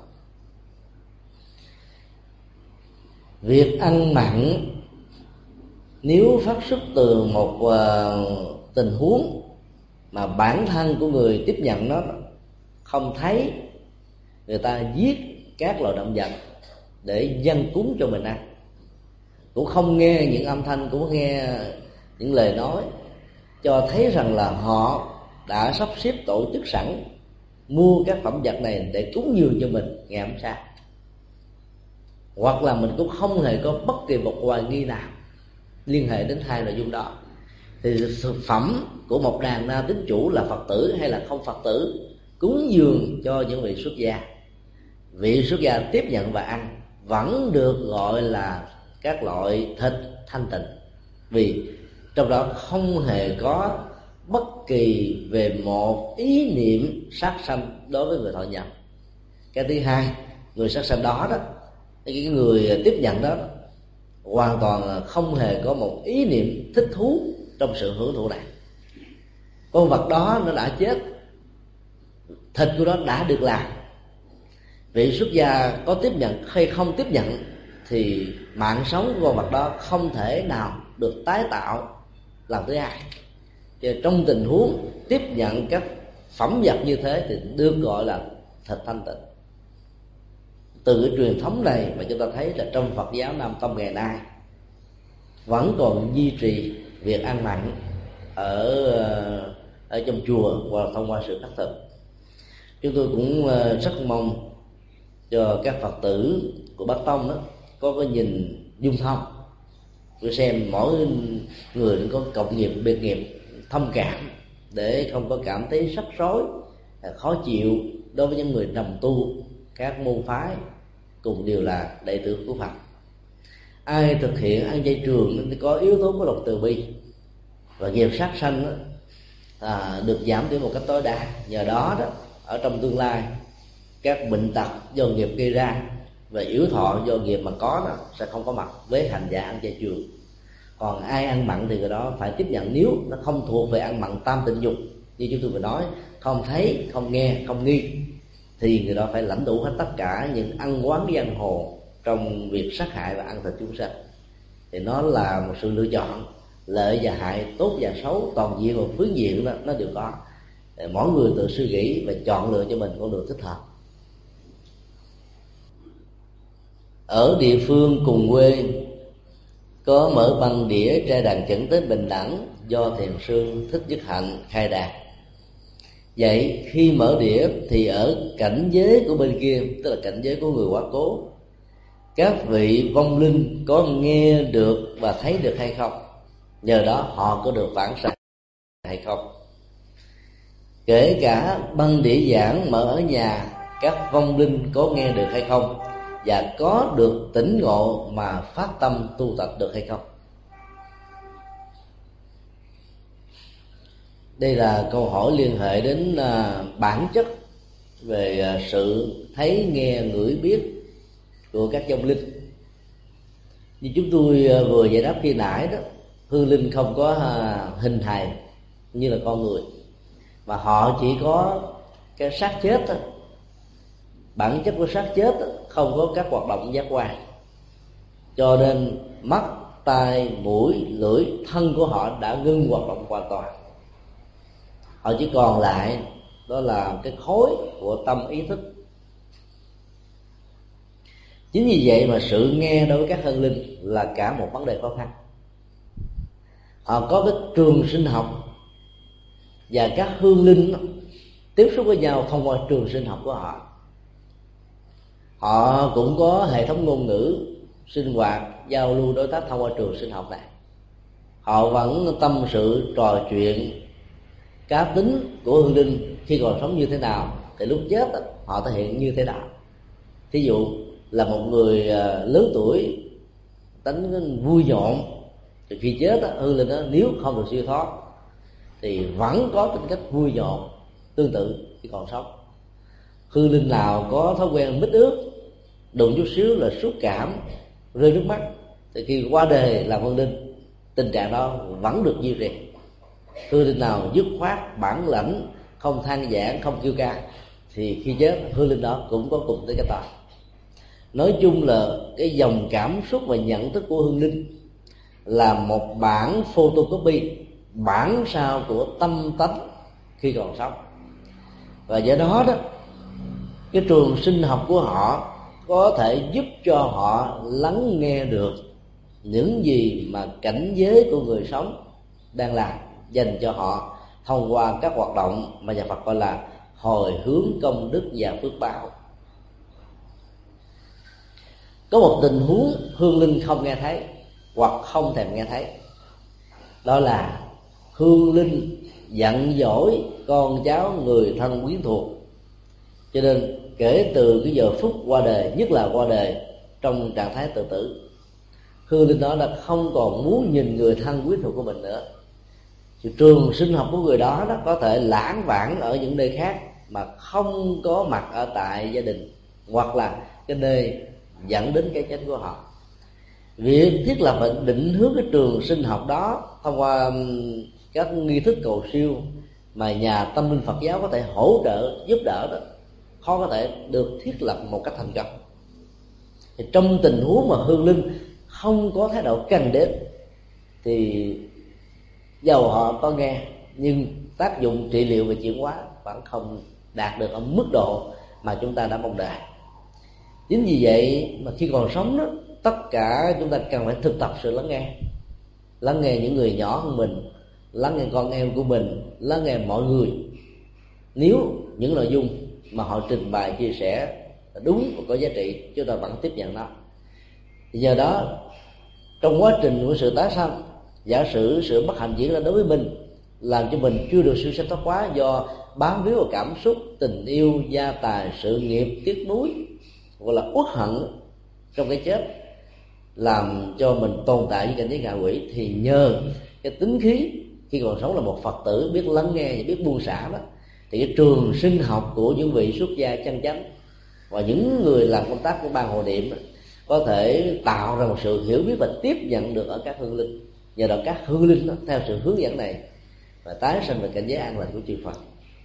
Việc ăn mặn nếu phát xuất từ một uh, tình huống mà bản thân của người tiếp nhận nó không thấy người ta giết các loài động vật để dâng cúng cho mình ăn, cũng không nghe những âm thanh, cũng nghe những lời nói cho thấy rằng là họ đã sắp xếp tổ chức sẵn mua các phẩm vật này để cúng dường cho mình ngày hôm sau, hoặc là mình cũng không hề có bất kỳ một hoài nghi nào liên hệ đến hai nội dung đó, thì thực phẩm của một đàn na tín chủ là Phật tử hay là không Phật tử cúng dường cho những vị xuất gia, vị xuất gia tiếp nhận và ăn vẫn được gọi là các loại thịt thanh tịnh, vì trong đó không hề có bất kỳ về một ý niệm sát sanh đối với người thọ nhận. Cái thứ hai, người sát sanh đó đó, cái người tiếp nhận đó hoàn toàn không hề có một ý niệm thích thú trong sự hưởng thụ này. Con vật đó nó đã chết, thịt của nó đã được làm. Vị xuất gia có tiếp nhận hay không tiếp nhận thì mạng sống của con vật đó không thể nào được tái tạo lần thứ hai. Thì trong tình huống tiếp nhận các phẩm vật như thế thì được gọi là thịt thanh tịnh. Từ cái truyền thống này mà chúng ta thấy là trong Phật giáo Nam Tông ngày nay vẫn còn duy trì việc ăn mặn ở ở trong chùa hoặc thông qua sự khất thực. Chúng tôi cũng rất mong cho các Phật tử của Bắc Tông đó có cái nhìn dung thông. Tôi xem mỗi người có cộng nghiệp biệt nghiệp thông cảm, để không có cảm thấy rắc rối, khó chịu đối với những người đồng tu các môn phái cùng đều là đệ tử của Phật. Ai thực hiện ăn chay trường thì có yếu tố của lòng từ bi, và nghiệp sát sanh đó, à, được giảm thiểu một cách tối đa. Nhờ đó đó, ở trong tương lai các bệnh tật do nghiệp gây ra và yếu thọ do nghiệp mà có đó sẽ không có mặt với hành giả ăn chay trường. Còn ai ăn mặn thì người đó phải tiếp nhận, nếu nó không thuộc về ăn mặn tam tịnh dục như chúng tôi vừa nói, không thấy, không nghe, không nghi, thì người đó phải lãnh đủ hết tất cả những ăn quán giang hồ trong việc sát hại và ăn thịt chúng sinh. Thì nó là một sự lựa chọn, lợi và hại, tốt và xấu, toàn diện và phương diện đó, nó đều có. Để mỗi người tự suy nghĩ và chọn lựa cho mình con đường thích hợp. Ở địa phương cùng quê có mở băng đĩa trai đàn chẩn tế bình đẳng do thiền sư Thích Nhất Hạnh khai đạt. Vậy khi mở đĩa thì ở cảnh giới của bên kia, tức là cảnh giới của người quá cố, các vị vong linh có nghe được và thấy được hay không? Nhờ đó họ có được phản xạ hay không? Kể cả băng đĩa giảng mở ở nhà, các vong linh có nghe được hay không? Và có được tỉnh ngộ mà phát tâm tu tập được hay không? Đây là câu hỏi liên hệ đến bản chất về sự thấy, nghe, ngửi, biết của các vong linh. Như chúng tôi vừa giải đáp khi nãy đó, hương linh không có hình hài như là con người, mà họ chỉ có cái xác chết thôi. Bản chất của xác chết không có các hoạt động giác quan, cho nên mắt, tai, mũi, lưỡi, thân của họ đã ngưng hoạt động hoàn toàn. Họ chỉ còn lại đó là cái khối của tâm ý thức. Chính vì vậy mà sự nghe đối với các hương linh là cả một vấn đề khó khăn. Họ có cái trường sinh học, và các hương linh tiếp xúc với nhau thông qua trường sinh học của họ. Họ cũng có hệ thống ngôn ngữ, sinh hoạt, giao lưu đối tác thông qua trường sinh học này. Họ vẫn tâm sự, trò chuyện. Cá tính của hương linh khi còn sống như thế nào thì lúc chết họ thể hiện như thế nào. Thí dụ là một người lớn tuổi tính vui nhộn, thì khi chết hương linh đó, nếu không được siêu thoát thì vẫn có tính cách vui nhộn tương tự khi còn sống. Hương linh nào có thói quen mít ướt, đụng chút xíu là xúc cảm, rơi nước mắt, thì khi qua đời làm hương linh, tình trạng đó vẫn được duy trì. Hương linh nào dứt khoát, bản lãnh, không than vãn, không kêu ca, thì khi chết hương linh đó cũng có cùng tới cái tội. Nói chung là cái dòng cảm xúc và nhận thức của hương linh là một bản photocopy, bản sao của tâm tánh khi còn sống. Và do đó đó, cái trường sinh học của họ có thể giúp cho họ lắng nghe được những gì mà cảnh giới của người sống đang làm dành cho họ thông qua các hoạt động mà nhà Phật gọi là hồi hướng công đức và phước báo. Có một tình huống hương linh không nghe thấy hoặc không thèm nghe thấy, đó là hương linh giận dỗi con cháu, người thân quyến thuộc. Cho nên kể từ cái giờ phút qua đời, nhất là qua đời trong trạng thái tự tử, hương linh đó là không còn muốn nhìn người thân quyến thuộc của mình nữa. Thì trường sinh học của người đó, đó có thể lãng vãng ở những nơi khác mà không có mặt ở tại gia đình, hoặc là cái nơi dẫn đến cái chết của họ. Việc thiết lập và định hướng cái trường sinh học đó thông qua các nghi thức cầu siêu mà nhà tâm linh Phật giáo có thể hỗ trợ, giúp đỡ đó, khó có thể được thiết lập một cách thành công. Thì trong tình huống mà hương linh không có thái độ cần đến, thì dầu họ có nghe nhưng tác dụng trị liệu và chuyển hóa vẫn không đạt được ở mức độ mà chúng ta đã mong đợi. Chính vì vậy mà khi còn sống đó, tất cả chúng ta cần phải thực tập sự lắng nghe. Lắng nghe những người nhỏ hơn mình, lắng nghe con em của mình, lắng nghe mọi người. Nếu những nội dung mà họ trình bày chia sẻ đúng và có giá trị, chúng ta vẫn tiếp nhận nó. Nhờ đó trong quá trình của sự tái sanh, giả sử sự bất hạnh diễn ra đối với mình, làm cho mình chưa được siêu sanh thoát hóa do bám víu vào cảm xúc, tình yêu, gia tài, sự nghiệp, tiếc nuối, gọi là uất hận trong cái chết, làm cho mình tồn tại với cảnh giới ngạ quỷ, thì nhờ cái tính khí khi còn sống là một Phật tử biết lắng nghe và biết buông xả đó, thì cái trường sinh học của những vị xuất gia chân chánh và những người làm công tác của ban hộ niệm đó, có thể tạo ra một sự hiểu biết và tiếp nhận được ở các hương linh. Nhờ đó các hương linh đó, theo sự hướng dẫn này và tái sanh về cảnh giới an lành của chư Phật.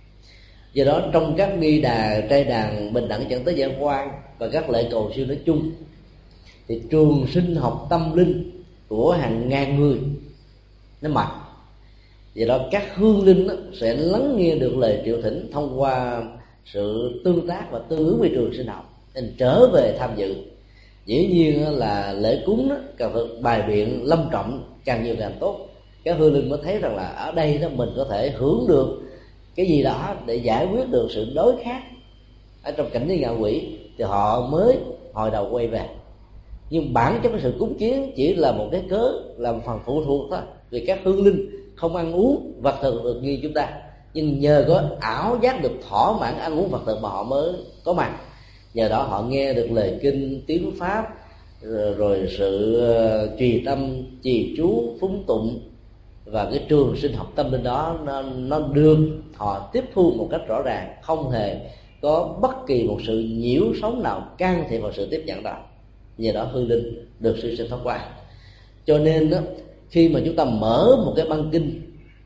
Do đó trong các nghi đà, trai đàn, bình đẳng chẳng tới giải quan và các lễ cầu siêu nói chung, thì trường sinh học tâm linh của hàng ngàn người nó mạnh. Do đó các hương linh đó sẽ lắng nghe được lời triệu thỉnh thông qua sự tương tác và tương ứng với trường sinh học, nên trở về tham dự. Dĩ nhiên là lễ cúng đó cần phải bài biện lâm trọng, càng nhiều càng tốt. Các hương linh mới thấy rằng là ở đây đó mình có thể hưởng được cái gì đó để giải quyết được sự đối khác ở trong cảnh giới ngạ quỷ, thì họ mới hồi đầu quay về. Nhưng bản chất cái sự cúng kiến chỉ là một cái cớ, là một phần phụ thuộc thôi. Vì các hương linh không ăn uống vật thực được như chúng ta, nhưng nhờ có ảo giác được thỏa mãn ăn uống vật thực mà họ mới có mặt. Nhờ đó họ nghe được lời kinh tiếng pháp, rồi, rồi sự uh, trì tâm trì chú phúng tụng, và cái trường sinh học tâm linh đó nó, nó được họ tiếp thu một cách rõ ràng, không hề có bất kỳ một sự nhiễu sóng nào can thiệp vào sự tiếp nhận đó. Nhờ đó hương linh được siêu sinh thoát qua. Cho nên đó, khi mà chúng ta mở một cái băng kinh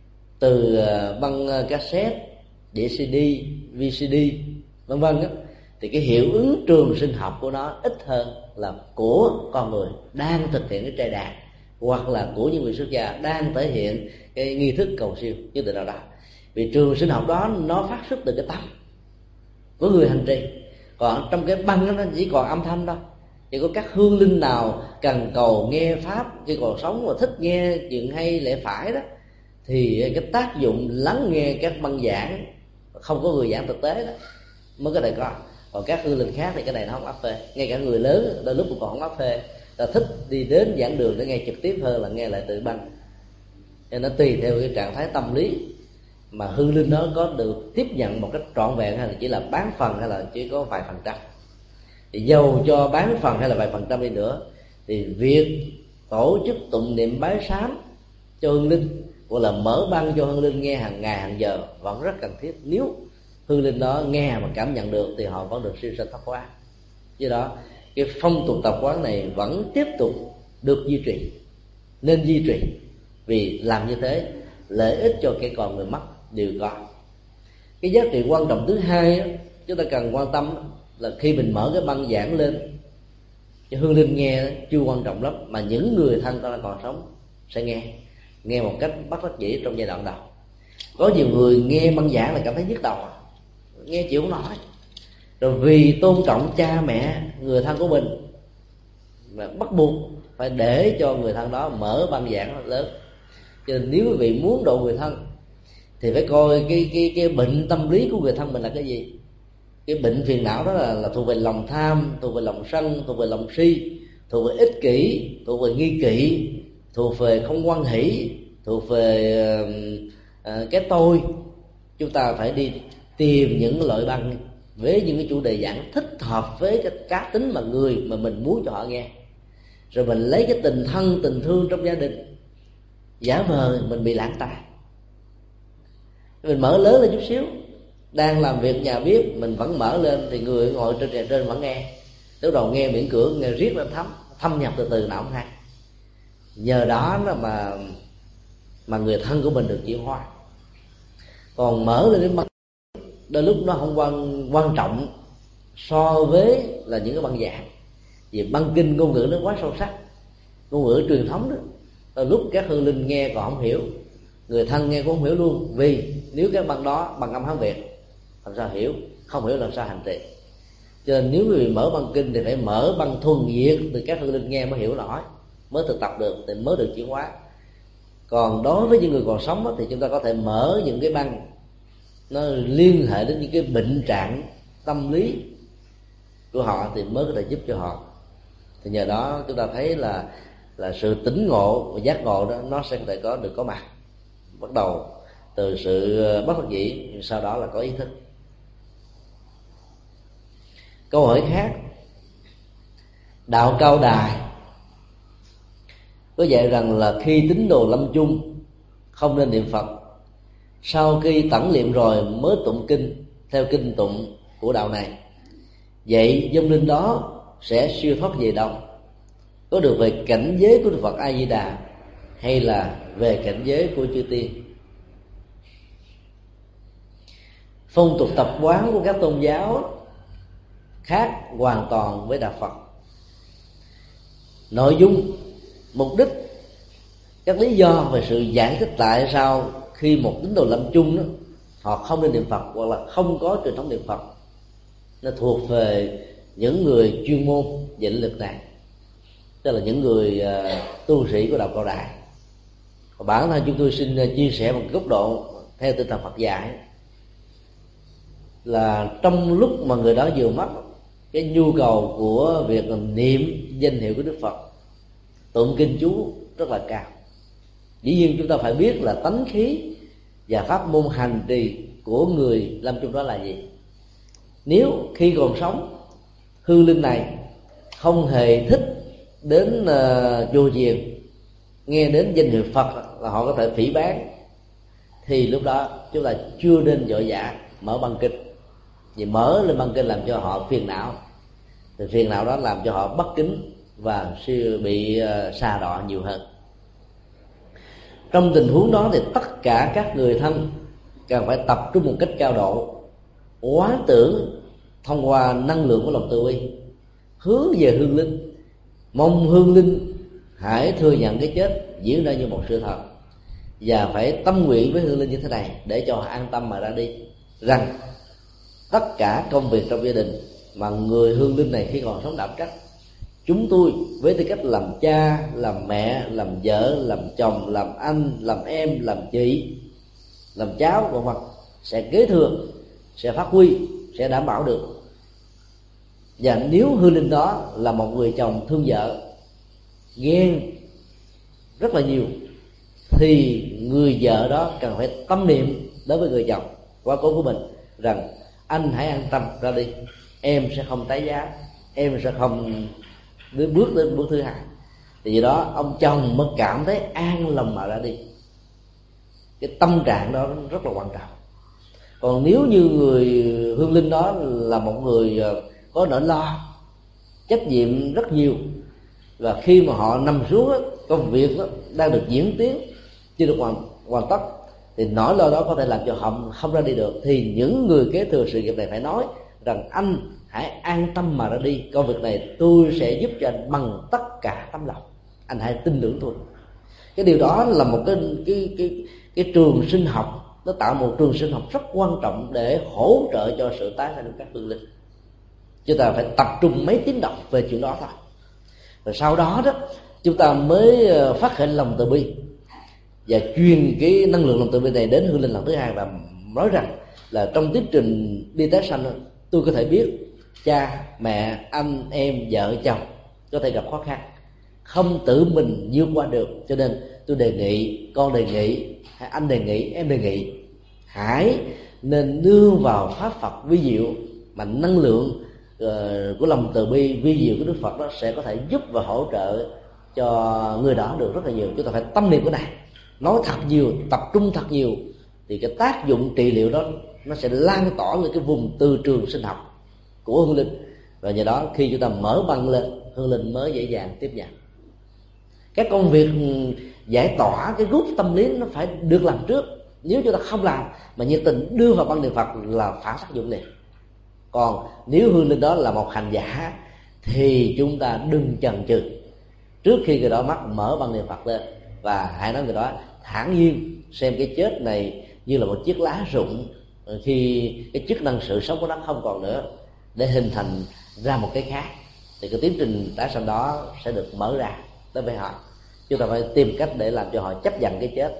từ băng cassette, đĩa xê đê, vê xê đê vân vân á, thì cái hiệu ứng trường sinh học của nó ít hơn là của con người đang thực hiện cái trai đàn, hoặc là của những người xuất gia đang thể hiện cái nghi thức cầu siêu như từ nào đó. Vì trường sinh học đó nó phát xuất từ cái tâm của người hành trì, còn trong cái băng đó nó chỉ còn âm thanh thôi. Chỉ có các hương linh nào cần cầu nghe pháp khi còn sống và thích nghe chuyện hay lẽ phải đó, thì cái tác dụng lắng nghe các băng giảng không có người giảng thực tế đó mới có thể có. Còn các hương linh khác thì cái này nó không áp phê. Ngay cả người lớn đôi lúc cũng còn không áp phê, ta thích đi đến giảng đường để nghe trực tiếp hơn là nghe lại từ băng. Nên nó tùy theo cái trạng thái tâm lý mà hương linh đó có được tiếp nhận một cách trọn vẹn, hay là chỉ là bán phần, hay là chỉ có vài phần trăm. Thì dầu cho bán phần hay là vài phần trăm đi nữa, thì việc tổ chức tụng niệm bái sám cho hương linh, hoặc là mở băng cho hương linh nghe hàng ngày hàng giờ vẫn rất cần thiết. Nếu hương linh đó nghe mà cảm nhận được thì họ vẫn được siêu sanh thoát hóa. Do đó cái phong tục tập quán này vẫn tiếp tục được duy trì, nên duy trì, vì làm như thế lợi ích cho kẻ còn người mất đều có. Cái giá trị quan trọng thứ hai đó, chúng ta cần quan tâm là khi mình mở cái băng giảng lên cho hương linh nghe chưa quan trọng lắm, mà những người thân ta còn sống sẽ nghe nghe một cách bất đắc dĩ trong giai đoạn đầu. Có nhiều người nghe băng giảng là cảm thấy nhức đầu, nghe chịu không nổi, rồi vì tôn trọng cha mẹ người thân của mình mà bắt buộc phải để cho người thân đó mở băng giảng lớn. Cho nên nếu quý vị muốn độ người thân thì phải coi cái cái cái bệnh tâm lý của người thân mình là cái gì. Cái bệnh phiền não đó là, là thuộc về lòng tham, thuộc về lòng sân, thuộc về lòng si, thuộc về ích kỷ, thuộc về nghi kỵ, thuộc về không hoan hỷ, thuộc về uh, uh, cái tôi. Chúng ta phải đi tìm những loại băng với những cái chủ đề giảng thích hợp với cái cá tính mà người mà mình muốn cho họ nghe, rồi mình lấy cái tình thân tình thương trong gia đình, giả vờ mình bị lãng tai, mình mở lớn lên chút xíu. Đang làm việc nhà bếp mình vẫn mở lên thì người ngồi trên nhà trên vẫn nghe. Lúc đầu nghe miễn cưỡng, nghe riết lên thấm thâm nhập từ từ nào không hay. Nhờ đó mà mà người thân của mình được chuyển hóa. Còn mở lên đến băng đôi lúc nó không quan quan trọng so với là những cái băng giảng, vì băng kinh ngôn ngữ nó quá sâu sắc, ngôn ngữ truyền thống đó. Đôi lúc các hương linh nghe còn không hiểu, người thân nghe cũng không hiểu luôn, vì nếu cái băng đó bằng âm Hán Việt làm sao hiểu, không hiểu làm sao hành trì. Cho nên nếu quý vị mở băng kinh thì phải mở băng thuần Việt từ các hương linh nghe mới hiểu nổi, mới thực tập được thì mới được chuyển hóa. Còn đối với những người còn sống đó, thì chúng ta có thể mở những cái băng nó liên hệ đến những cái bệnh trạng tâm lý của họ thì mới có thể giúp cho họ Thì nhờ đó chúng ta thấy là là sự tỉnh ngộ và giác ngộ đó nó sẽ có thể có được có mặt, bắt đầu từ sự bất đắc dĩ, sau đó là có ý thức. Câu hỏi khác: đạo Cao Đài có dạy rằng là khi tín đồ lâm chung không nên niệm Phật, sau khi tẩn niệm rồi mới tụng kinh theo kinh tụng của đạo này. Vậy vong linh đó sẽ siêu thoát về đâu? Có được về cảnh giới của Đức Phật A Di Đà hay là về cảnh giới của chư tiên? Phong tục tập quán của các tôn giáo khác hoàn toàn với đạo Phật. Nội dung, mục đích, các lý do về sự giải thích tại sao khi một tín đồ lâm chung đó, họ không nên niệm Phật hoặc là không có truyền thống niệm Phật, nó thuộc về những người chuyên môn về lĩnh vực này, tức là những người uh, tu sĩ của đạo Cao Đài. Và bản thân chúng tôi xin uh, chia sẻ một góc độ theo tinh thần Phật dạy, là trong lúc mà người đó vừa mất, cái nhu cầu của việc niệm danh hiệu của Đức Phật, tụng kinh chú rất là cao. Dĩ nhiên chúng ta phải biết là tánh khí và pháp môn hành trì của người lâm chung đó là gì. Nếu khi còn sống hư linh này không hề thích đến uh, chùa chiền, nghe đến danh hiệu Phật là họ có thể phỉ báng, thì lúc đó chúng ta chưa nên vội vã mở băng kinh. Vì mở lên băng kinh làm cho họ phiền não, thì phiền não đó làm cho họ bất kính và bị uh, sa đọa nhiều hơn. Trong tình huống đó thì tất cả các người thân cần phải tập trung một cách cao độ, quán tưởng thông qua năng lượng của lòng từ bi, hướng về hương linh, mong hương linh hãy thừa nhận cái chết diễn ra như một sự thật, và phải tâm nguyện với hương linh như thế này để cho họ an tâm mà ra đi, rằng tất cả công việc trong gia đình mà người hương linh này khi còn sống đảm trách, chúng tôi với tư cách làm cha, làm mẹ, làm vợ, làm chồng, làm anh, làm em, làm chị, làm cháu, vân vân, sẽ kế thừa, sẽ phát huy, sẽ đảm bảo được. Và nếu hư linh đó là một người chồng thương vợ, ghen rất là nhiều, thì người vợ đó cần phải tâm niệm đối với người chồng quá cố của mình rằng anh hãy an tâm ra đi, em sẽ không tái giá, em sẽ không bước đến bước thứ hai. Thì vì đó ông chồng mới cảm thấy an lòng mà ra đi. Cái tâm trạng đó rất là quan trọng. Còn nếu như người hương linh đó là một người có nỗi lo, trách nhiệm rất nhiều, và khi mà họ nằm xuống đó, công việc đó đang được diễn tiến chưa được hoàn, hoàn tất, thì nỗi lo đó có thể làm cho họ không ra đi được. Thì những người kế thừa sự nghiệp này phải nói rằng anh hãy an tâm mà ra đi, công việc này tôi sẽ giúp cho anh bằng tất cả tấm lòng, anh hãy tin tưởng tôi. Cái điều đó là một cái cái cái cái trường sinh học, nó tạo một trường sinh học rất quan trọng để hỗ trợ cho sự tái sanh của các hương linh. Chúng ta phải tập trung mấy tiếng đọc về chuyện đó thôi, rồi sau đó đó chúng ta mới phát khởi lòng từ bi và truyền cái năng lượng lòng từ bi này đến hương linh lần thứ hai, và nói rằng là trong tiến trình đi tái sanh, tôi có thể biết cha, mẹ, anh, em, vợ, chồng có thể gặp khó khăn, không tự mình vượt qua được, cho nên tôi đề nghị, con đề nghị, hay anh đề nghị, em đề nghị, hãy nên đưa vào pháp Phật vi diệu, mà năng lượng uh, của lòng từ bi vi diệu của Đức Phật đó sẽ có thể giúp và hỗ trợ cho người đó được rất là nhiều. Chúng ta phải tâm niệm cái này, nói thật nhiều, tập trung thật nhiều, thì cái tác dụng trị liệu đó nó sẽ lan tỏa lên cái vùng từ trường sinh học của hương linh, và nhờ đó khi chúng ta mở băng lên, hương linh mới dễ dàng tiếp nhận. Các công việc giải tỏa cái gút tâm lý nó phải được làm trước. Nếu chúng ta không làm mà nhiệt tình đưa vào băng niệm Phật là phản tác dụng liền. Còn nếu hương linh đó là một hành giả thì chúng ta đừng chần chừ, trước khi người đó mắc mở băng niệm Phật lên, và hãy nói người đó thản nhiên xem cái chết này như là một chiếc lá rụng khi cái chức năng sự sống của nó không còn nữa, để hình thành ra một cái khác, thì cái tiến trình tái sanh đó sẽ được mở ra đối với họ. Chúng ta phải tìm cách để làm cho họ chấp nhận cái chết.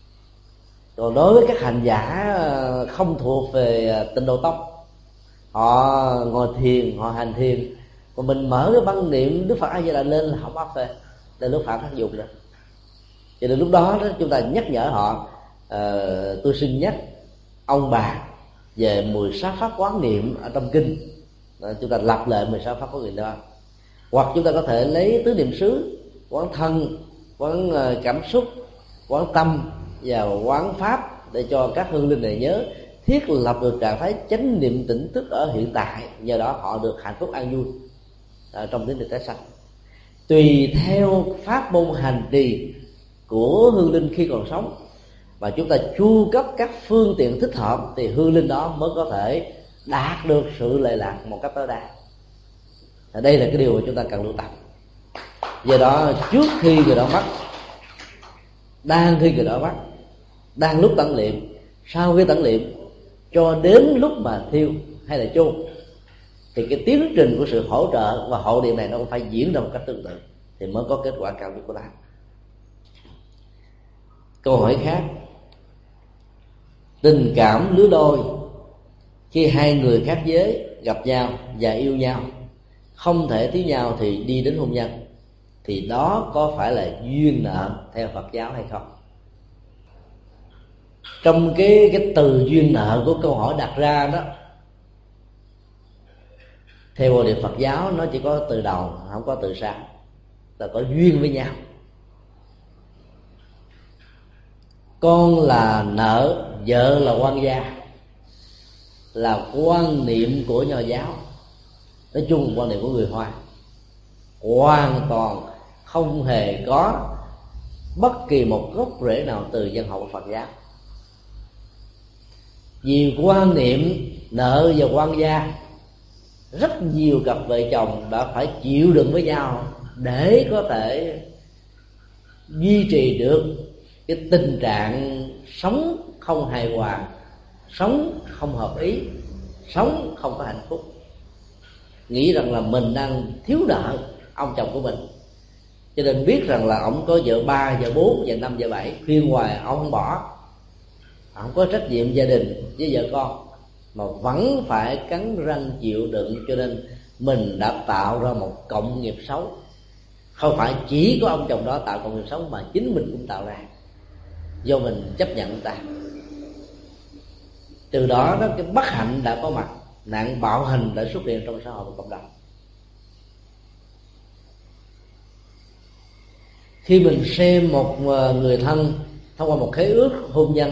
Còn đối với các hành giả không thuộc về tịnh độ tông, họ ngồi thiền, họ hành thiền Còn mình mở cái băng niệm Đức Phật A Di Đà lên là không áp phê, là lúc phạm tác dụng rồi. Cho nên lúc đó, đó chúng ta nhắc nhở họ, uh, tôi xin nhắc ông bà về mười sáu pháp quán niệm ở trong kinh. Đó, chúng ta lặp lại mười sáu pháp quán niệm đó. Hoặc chúng ta có thể lấy tứ niệm xứ, quán thân, quán uh, cảm xúc, quán tâm và quán pháp, để cho các hương linh này nhớ thiết lập được trạng thái chánh niệm tỉnh thức ở hiện tại. Nhờ đó họ được hạnh phúc an vui ở trong tiến trình tái sanh. Tùy theo pháp môn hành trì của hương linh khi còn sống và chúng ta chu cấp các phương tiện thích hợp, thì hương linh đó mới có thể đạt được sự lệ lạc một cách tối đa. Đây là cái điều mà chúng ta cần lưu tâm. Do đó trước khi người đó mất, đang khi người đó mất, đang lúc tận niệm, sau khi tận niệm, cho đến lúc mà thiêu hay là chôn, thì cái tiến trình của sự hỗ trợ và hộ niệm này nó cũng phải diễn ra một cách tương tự thì mới có kết quả cao nhất của nó. Câu hỏi khác: tình cảm lứa đôi khi hai người khác giới gặp nhau và yêu nhau, không thể thiếu nhau thì đi đến hôn nhân, thì đó có phải là duyên nợ theo Phật giáo hay không? Trong cái cái từ duyên nợ của câu hỏi đặt ra đó, theo quan điểm Phật giáo nó chỉ có từ đầu, không có từ sau, là có duyên với nhau. Con là nợ, vợ là quan gia, là quan niệm của Nho giáo, nói chung quan niệm của người Hoa, hoàn toàn không hề có bất kỳ một gốc rễ nào từ văn học của Phật giáo. Vì quan niệm nợ và quan gia, rất nhiều cặp vợ chồng đã phải chịu đựng với nhau để có thể duy trì được cái tình trạng sống không hài hòa, sống không hợp ý, sống không có hạnh phúc, nghĩ rằng là mình đang thiếu nợ ông chồng của mình, cho nên biết rằng là ông có vợ ba, vợ bốn, vợ năm, vợ bảy, khuyên hoài ông không bỏ, không có trách nhiệm gia đình với vợ con, mà vẫn phải cắn răng chịu đựng. Cho nên mình đã tạo ra một cộng nghiệp xấu. Không phải chỉ có ông chồng đó tạo cộng nghiệp xấu, mà chính mình cũng tạo ra, do mình chấp nhận người ta. Từ đó đó cái bất hạnh đã có mặt, nạn bạo hành đã xuất hiện trong xã hội và cộng đồng. Khi mình xem một người thân thông qua một khế ước hôn nhân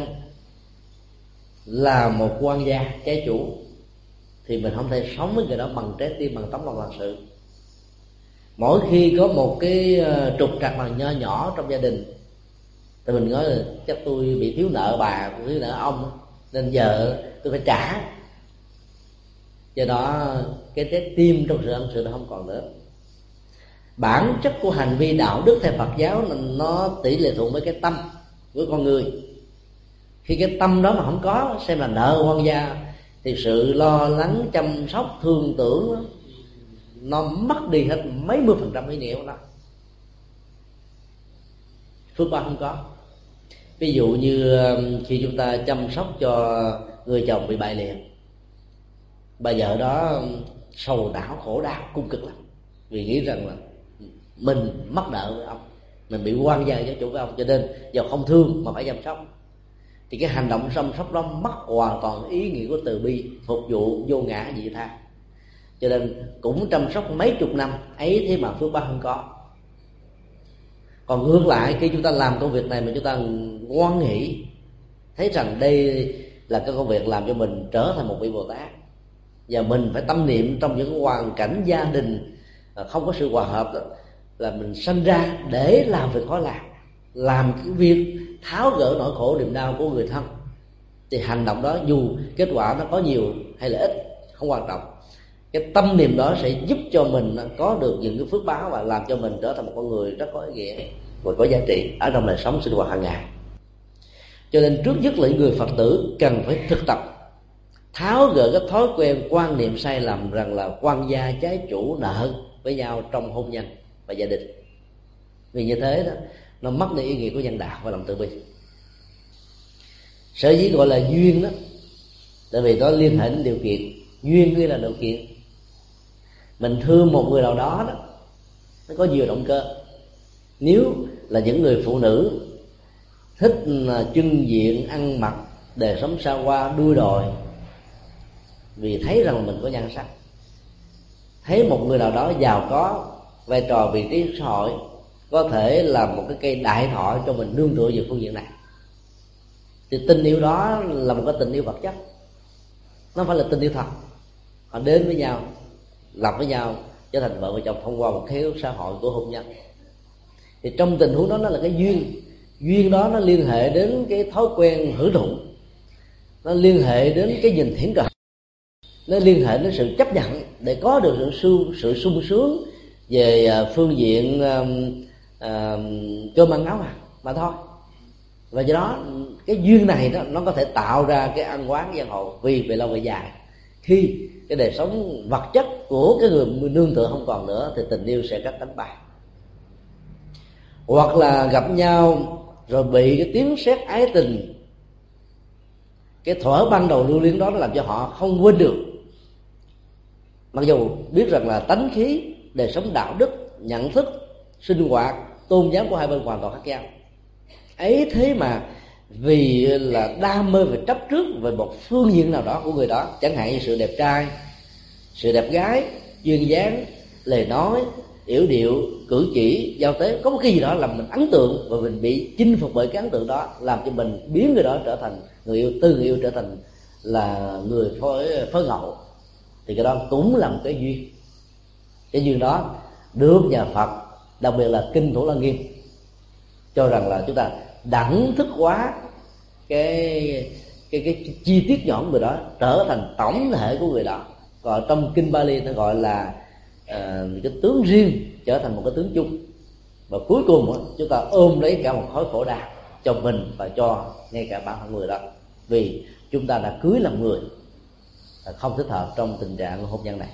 là một quan gia trái chủ, thì mình không thể sống với người đó bằng trái tim, bằng tấm lòng làm sự. Mỗi khi có một cái trục trặc nào nho nhỏ trong gia đình, thì mình nói là chắc tôi bị thiếu nợ bà, thiếu nợ ông, nên giờ tôi phải trả. Do đó cái trái tim trong sự ân sự nó không còn nữa. Bản chất của hành vi đạo đức theo Phật giáo nó tỷ lệ thuận với cái tâm của con người. Khi cái tâm đó mà không có, xem là nợ quan gia, thì sự lo lắng, chăm sóc, thương tưởng đó, nó mất đi hết mấy mươi phần trăm ý nghĩa của nó. Phước báo không có. Ví dụ như khi chúng ta chăm sóc cho người chồng bị bại liệt, bà vợ đó sầu não, khổ đau, cung cực lắm, vì nghĩ rằng là mình mất nợ với ông, mình bị quan gia với chủ với ông, cho nên giờ không thương mà phải chăm sóc. Thì cái hành động chăm sóc đó mất hoàn toàn ý nghĩa của từ bi, phục vụ vô ngã vị tha. Cho nên cũng chăm sóc mấy chục năm ấy, thế mà phước báo không có. Còn ngược lại, khi chúng ta làm công việc này mà chúng ta ngoan nghĩ, thấy rằng đây là cái công việc làm cho mình trở thành một vị Bồ Tát, và mình phải tâm niệm trong những hoàn cảnh gia đình không có sự hòa hợp, là mình sanh ra để làm việc khó làm, làm cái việc tháo gỡ nỗi khổ niềm đau của người thân, thì hành động đó dù kết quả nó có nhiều hay là ít không quan trọng. Cái tâm niệm đó sẽ giúp cho mình có được những cái phước báo và làm cho mình trở thành một con người rất có ý nghĩa và có giá trị ở trong đời sống sinh hoạt hàng ngày. Cho nên trước nhất là người Phật tử cần phải thực tập tháo gỡ cái thói quen quan niệm sai lầm rằng là quan gia trái chủ nợ với nhau trong hôn nhân và gia đình. Vì như thế đó, nó mất đi ý nghĩa của nhân đạo và lòng từ bi. Sở dĩ gọi là duyên đó, tại vì nó liên hệ đến điều kiện. Duyên nghĩa là điều kiện. Mình thương một người nào đó đó, nó có nhiều động cơ. Nếu là những người phụ nữ thích trưng diện, ăn mặc, đời sống xa hoa, đua đòi, vì thấy rằng là mình có nhan sắc, thấy một người nào đó giàu có, vai trò vị trí xã hội, có thể là một cái cây đại thọ cho mình nương tựa về phương diện này, thì tình yêu đó là một cái tình yêu vật chất, nó không phải là tình yêu thật. Họ đến với nhau, lập với nhau, trở thành vợ và chồng thông qua một khế ước xã hội của hôn nhân. Thì trong tình huống đó nó là cái duyên, duyên đó nó liên hệ đến cái thói quen hưởng thụ, nó liên hệ đến cái nhìn thiển cận, nó liên hệ đến sự chấp nhận để có được sự su, sự sung sướng về phương diện uh, uh, cơm ăn áo mặc mà thôi. Và do đó cái duyên này đó, nó có thể tạo ra cái ăn quán giang hồ. Vì về lâu về dài, khi cái đời sống vật chất của cái người nương tựa không còn nữa, thì tình yêu sẽ cách đánh bại. Hoặc là gặp nhau rồi bị cái tiếng sét ái tình, cái thuở ban đầu lưu luyến đó nó làm cho họ không quên được. Mặc dù biết rằng là tánh khí, đời sống đạo đức, nhận thức, sinh hoạt, tôn giáo của hai bên hoàn toàn khác nhau, ấy thế mà vì là đam mê và chấp trước về một phương diện nào đó của người đó, chẳng hạn như sự đẹp trai, sự đẹp gái, duyên dáng, lời nói, yểu điệu, cử chỉ, giao tế, có một cái gì đó làm mình ấn tượng và mình bị chinh phục bởi cái ấn tượng đó, làm cho mình biến người đó trở thành người yêu, từ người yêu trở thành là người phối phối ngẫu. Thì cái đó cũng là một cái duyên. Cái duyên đó được nhà Phật, đặc biệt là kinh Thủ Lăng Nghiêm, cho rằng là chúng ta đẳng thức hóa cái cái cái chi tiết nhỏ của người đó trở thành tổng thể của người đó. Còn trong kinh Bali nó gọi là uh, cái tướng riêng trở thành một cái tướng chung. Và cuối cùng chúng ta ôm lấy cả một khối khổ đau cho mình và cho ngay cả bản thân người đó, vì chúng ta đã cưới làm người, không thích hợp trong tình trạng hôn nhân này.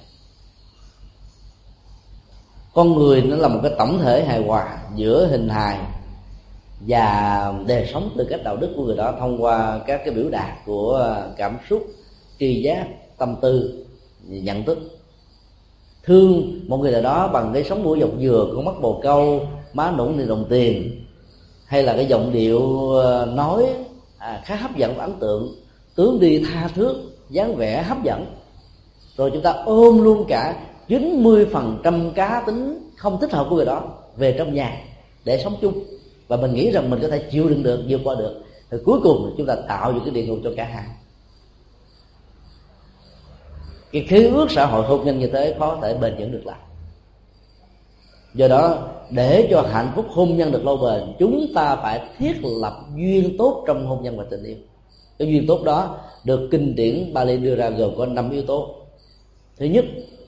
Con người nó là một cái tổng thể hài hòa giữa hình hài và đời sống tư cách đạo đức của người đó thông qua các cái biểu đạt của cảm xúc, tri giác, tâm tư, nhận thức. Thương một người nào đó bằng cái sống mũi dọc dừa, con mắt bồ câu, má nũng thì đồng tiền, hay là cái giọng điệu nói à, khá hấp dẫn và ấn tượng, tướng đi tha thước, dáng vẻ hấp dẫn, rồi chúng ta ôm luôn cả chín mươi phần trăm cá tính không thích hợp của người đó về trong nhà để sống chung, và mình nghĩ rằng mình có thể chịu đựng được, vượt qua được, thì cuối cùng chúng ta tạo những cái địa ngục cho cả hai. Cái khế ước xã hội hôn nhân như thế khó thể bền vững được lắm. Do đó để cho hạnh phúc hôn nhân được lâu bền, chúng ta phải thiết lập duyên tốt trong hôn nhân và tình yêu. Cái duyên tốt đó được kinh điển Bali đưa ra gồm có năm yếu tố. Thứ nhất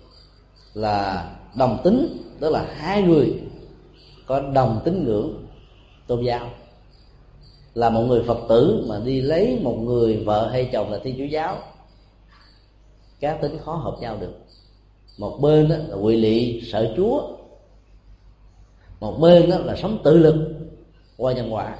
là đồng tính, tức là hai người có đồng tín ngưỡng tôn giáo. Là một người Phật tử mà đi lấy một người vợ hay chồng là Thiên Chúa giáo, cá tính khó hợp nhau được. Một bên đó là quỵ lị sợ Chúa, một bên đó là sống tự lực qua nhân quả.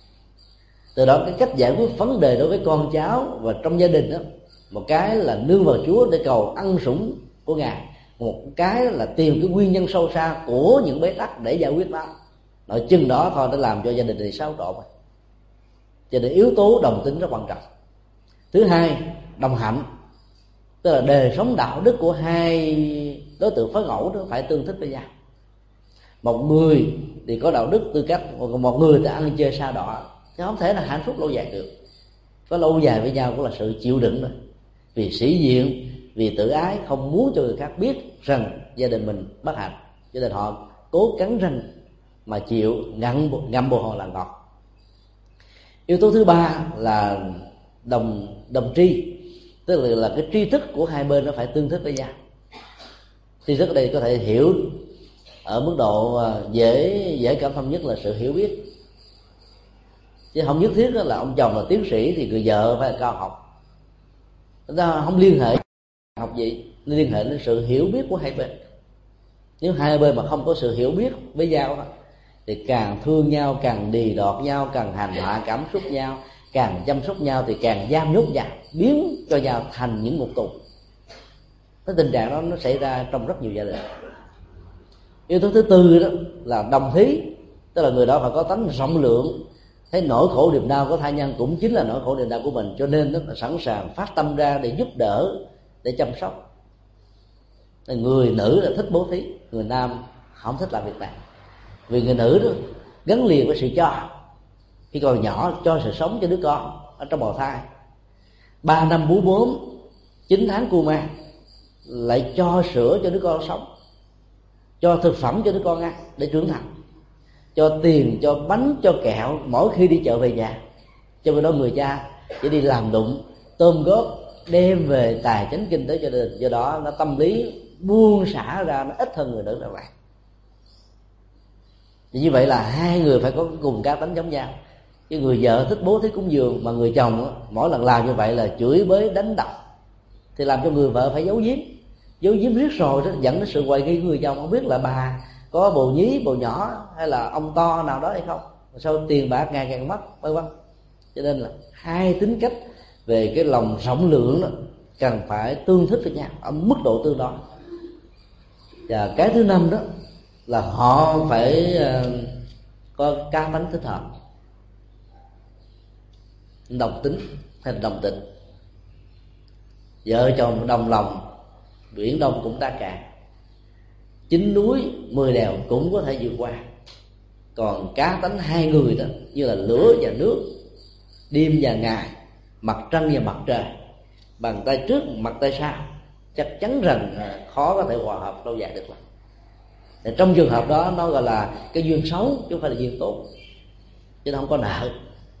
Từ đó cái cách giải quyết vấn đề đối với con cháu và trong gia đình đó, một cái là nương vào Chúa để cầu ăn sủng của Ngài, một cái là tìm cái nguyên nhân sâu xa của những bế tắc để giải quyết nó. Nội chừng đó thôi đã làm cho gia đình này xáo trộn. Cho nên yếu tố đồng tính rất quan trọng. Thứ hai, đồng hạnh, tức là đời sống đạo đức của hai đối tượng phối ngẫu đó phải tương thích với nhau. Một người thì có đạo đức tư cách, còn một người thì ăn chơi sa đọa, chứ không thể là hạnh phúc lâu dài được. Có lâu dài với nhau cũng là sự chịu đựng rồi, vì sĩ diện, vì tự ái, không muốn cho người khác biết rằng gia đình mình bất hạnh, cho nên họ cố cắn răng mà chịu ngậm ngậm bồ hòn là ngọt. Yếu tố thứ ba là đồng đồng tri, tức là, là cái tri thức của hai bên nó phải tương thích với nhau. Tri thức ở đây có thể hiểu ở mức độ dễ dễ cảm thông nhất là sự hiểu biết, chứ không nhất thiết là ông chồng là tiến sĩ thì người vợ phải là cao học. Chúng ta không liên hệ học gì, liên hệ đến sự hiểu biết của hai bên. Nếu hai bên mà không có sự hiểu biết với nhau đó, thì càng thương nhau, càng đì đọt nhau, càng hành hạ cảm xúc nhau, càng chăm sóc nhau thì càng giam nhốt nhau, biến cho nhau thành những ngục tù. Cái tình trạng đó nó xảy ra trong rất nhiều gia đình. Yếu tố thứ tư đó là đồng thí, tức là người đó phải có tánh rộng lượng, thấy nỗi khổ niềm đau của tha nhân cũng chính là nỗi khổ niềm đau của mình, cho nên nó là sẵn sàng phát tâm ra để giúp đỡ, để chăm sóc. Người nữ là thích bố thí, người nam không thích làm việc này, vì người nữ đó gắn liền với sự cho. Khi còn nhỏ cho sự sống cho đứa con ở trong bào thai, ba năm bú bốm, chín tháng cu mang, lại cho sữa cho đứa con sống, cho thực phẩm cho đứa con ăn để trưởng thành, cho tiền, cho bánh, cho kẹo mỗi khi đi chợ về nhà. Cho nên đó người cha chỉ đi làm đụng, tôm góp, đem về tài chính kinh tế cho gia đình. Do đó nó tâm lý buông xả ra nó ít hơn người nữ nào vậy. Thì như vậy là hai người phải có cùng cá tính giống nhau. Cái người vợ thích bố thí cúng dường, mà người chồng đó, mỗi lần làm như vậy là chửi bới đánh đập, thì làm cho người vợ phải giấu giếm. Giấu giếm riết rồi đó dẫn đến sự hoài nghi của người chồng, không biết là bà có bồ nhí, bồ nhỏ hay là ông to nào đó hay không, sao tiền bạc ngày càng mất, vân vân. Cho nên là hai tính cách về cái lòng rộng lượng đó cần phải tương thích với nhau ở mức độ tương đối. Và cái thứ năm đó là họ phải có cá tánh thích hợp, đồng tính hay đồng tình. Vợ chồng đồng lòng, biển đông cũng ta cạn, chín núi mười đèo cũng có thể vượt qua. Còn cá tánh hai người đó như là lửa và nước, đêm và ngày, mặt trăng và mặt trời, bàn tay trước mặt tay sau, chắc chắn rằng khó có thể hòa hợp lâu dài được lắm. Thì trong trường hợp đó nó gọi là cái duyên xấu chứ không phải là duyên tốt, chứ nó không có nợ.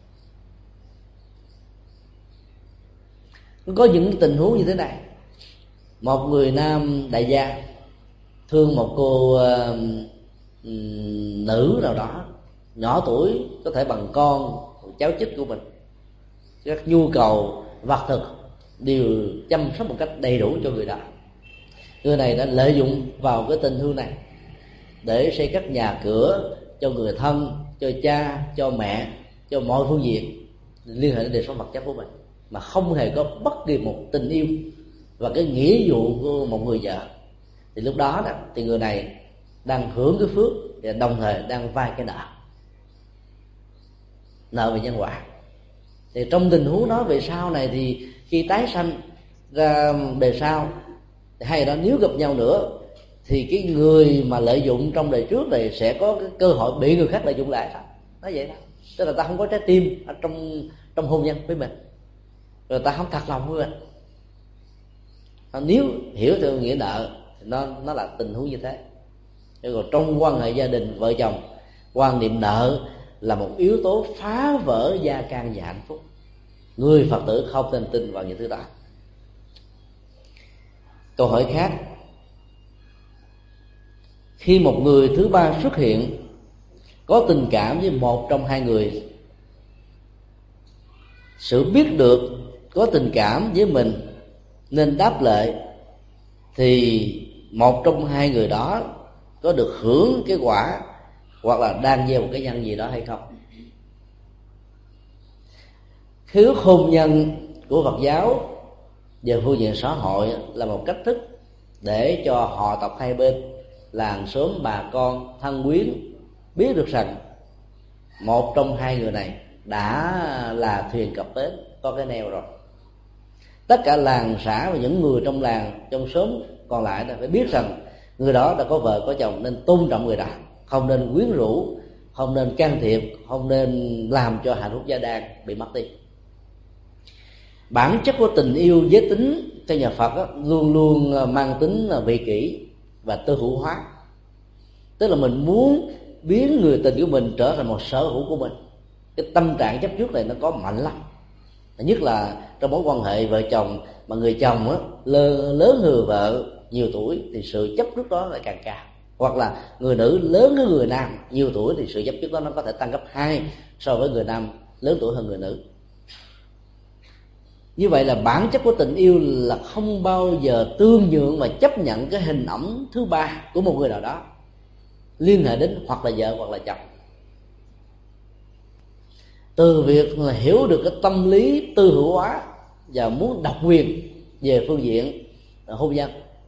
Có những tình huống như thế này: một người nam đại gia thương một cô uh, nữ nào đó nhỏ tuổi, có thể bằng con cháu chích của mình, các nhu cầu vật thực đều chăm sóc một cách đầy đủ cho người đó. Người này đã lợi dụng vào cái tình thương này để xây cất nhà cửa cho người thân, cho cha, cho mẹ, cho mọi phương diện liên hệ đến đời sống vật chất của mình, mà không hề có bất kỳ một tình yêu và cái nghĩa vụ của một người vợ. Thì lúc đó, đó thì người này đang hưởng cái phước và đồng thời đang vay cái nợ, nợ về nhân quả. Thì trong tình huống đó về sau này thì khi tái sanh ra đời sau, thì hai người đó nếu gặp nhau nữa thì cái người mà lợi dụng trong đời trước này sẽ có cái cơ hội bị người khác lợi dụng lại. Nói vậy đó, tức là ta không có trái tim ở trong trong hôn nhân với mình, rồi ta không thật lòng với mình. Nếu hiểu theo nghĩa nợ thì nó nó là tình huống như thế. Còn trong quan hệ gia đình vợ chồng, quan niệm nợ là một yếu tố phá vỡ gia can và hạnh phúc. Người Phật tử không nên tin vào những thứ đó. Câu hỏi khác: khi một người thứ ba xuất hiện có tình cảm với một trong hai người, sự biết được có tình cảm với mình nên đáp lại, thì một trong hai người đó có được hưởng cái quả hoặc là đang gieo một cái nhân gì đó hay không? Khế ước hôn nhân của Phật giáo về phương diện xã hội là một cách thức để cho họ tộc hai bên, làng xóm, bà con, thân quyến biết được rằng một trong hai người này đã là thuyền cập bến, có cái neo rồi. Tất cả làng xã và những người trong làng, trong xóm còn lại phải biết rằng người đó đã có vợ có chồng, nên tôn trọng người đó, không nên quyến rũ, không nên can thiệp, không nên làm cho hạnh phúc gia đình bị mất đi. Bản chất của tình yêu giới tính theo nhà Phật đó, luôn luôn mang tính vị kỷ và tư hữu hóa, tức là mình muốn biến người tình của mình trở thành một sở hữu của mình. Cái tâm trạng chấp trước này nó có mạnh lắm, nhất là trong mối quan hệ vợ chồng mà người chồng á, lớn hơn vợ nhiều tuổi thì sự chấp trước đó lại càng cao, hoặc là người nữ lớn hơn người nam nhiều tuổi thì sự chấp trước đó nó có thể tăng gấp hai so với người nam lớn tuổi hơn người nữ. Như vậy là bản chất của tình yêu là không bao giờ tương nhượng mà chấp nhận cái hình ảnh thứ ba của một người nào đó liên hệ đến hoặc là vợ hoặc là chồng. Từ việc là hiểu được cái tâm lý tư hữu hóa và muốn độc quyền về phương diện hôn nhân,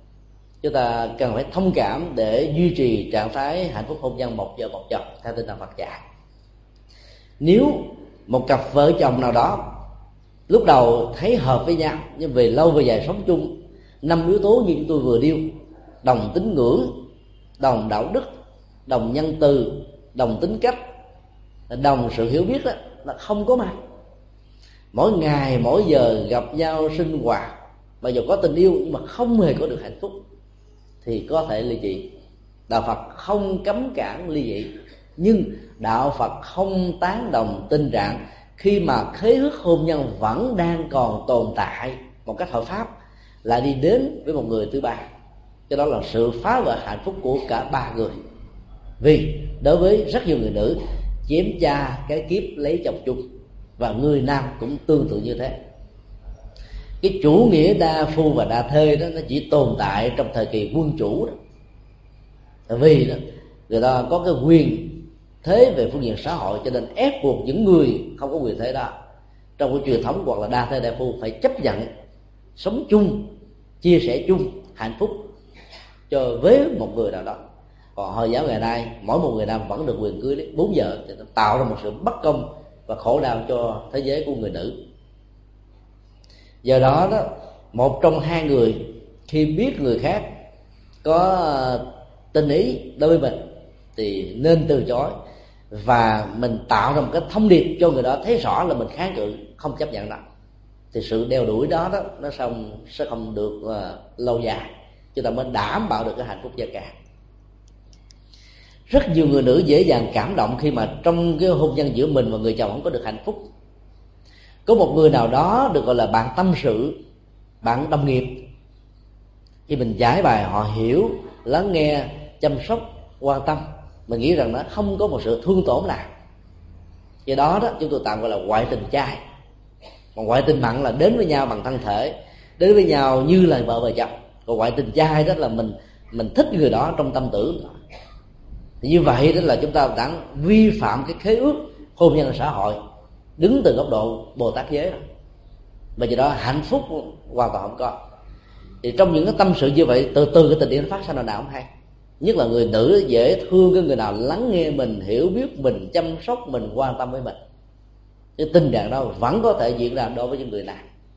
chúng ta cần phải thông cảm để duy trì trạng thái hạnh phúc hôn nhân một vợ một chồng theo tinh thần Phật dạy. Nếu một cặp vợ chồng nào đó lúc đầu thấy hợp với nhau, nhưng về lâu về dài sống chung, năm yếu tố như chúng tôi vừa nêu: đồng tín ngưỡng, đồng đạo đức, đồng nhân từ, đồng tính cách, đồng sự hiểu biết đó, là không có mặt. Mỗi ngày mỗi giờ gặp nhau sinh hoạt, mặc dù có tình yêu nhưng mà không hề có được hạnh phúc, thì có thể ly dị. Đạo Phật không cấm cản ly dị, nhưng đạo Phật không tán đồng tình trạng khi mà khế ước hôn nhân vẫn đang còn tồn tại một cách hợp pháp lại đi đến với một người thứ ba. Cái đó là sự phá vỡ hạnh phúc của cả ba người. Vì đối với rất nhiều người nữ, chém cha cái kiếp lấy chồng chung, và người nam cũng tương tự như thế. Cái chủ nghĩa đa phu và đa thê đó nó chỉ tồn tại trong thời kỳ quân chủ đó. Vì đó, người ta có cái quyền thế về phương diện xã hội, cho nên ép buộc những người không có quyền thế đó trong cái truyền thống hoặc là đa thê đa phu phải chấp nhận sống chung, chia sẻ chung hạnh phúc cho với một người nào đó. Còn Hồi giáo ngày nay, mỗi một người nam vẫn được quyền cưới đến bốn vợ, thì nó tạo ra một sự bất công và khổ đau cho thế giới của người nữ. Do đó đó, một trong hai người khi biết người khác có tình ý đối với mình thì nên từ chối, và mình tạo ra một cái thông điệp cho người đó thấy rõ là mình kháng cự, không chấp nhận đó. Thì sự đeo đuổi đó, đó nó xong sẽ không được uh, lâu dài, chúng ta mới đảm bảo được cái hạnh phúc gia càng. Rất nhiều người nữ dễ dàng cảm động khi mà trong cái hôn nhân giữa mình và người chồng không có được hạnh phúc. Có một người nào đó được gọi là bạn tâm sự, bạn đồng nghiệp, khi mình giải bài họ hiểu, lắng nghe, chăm sóc, quan tâm, mình nghĩ rằng nó không có một sự thương tổn nào. Do đó đó chúng tôi tạm gọi là ngoại tình chay. Còn ngoại tình mặn là đến với nhau bằng thân thể, đến với nhau như là vợ và chồng. Còn ngoại tình chay đó là mình mình thích người đó trong tâm tưởng. Thì như vậy đó là chúng ta đã vi phạm cái khế ước hôn nhân xã hội, đứng từ góc độ Bồ Tát giới rồi. Và do đó hạnh phúc hoàn toàn không có. Thì trong những cái tâm sự như vậy, từ từ cái tình yêu nó phát sinh là nào không hay. Nhất là người nữ dễ thương cái người nào lắng nghe mình, hiểu biết mình, chăm sóc mình, quan tâm với mình. Cái tình trạng đó vẫn có thể diễn ra đối với những người này.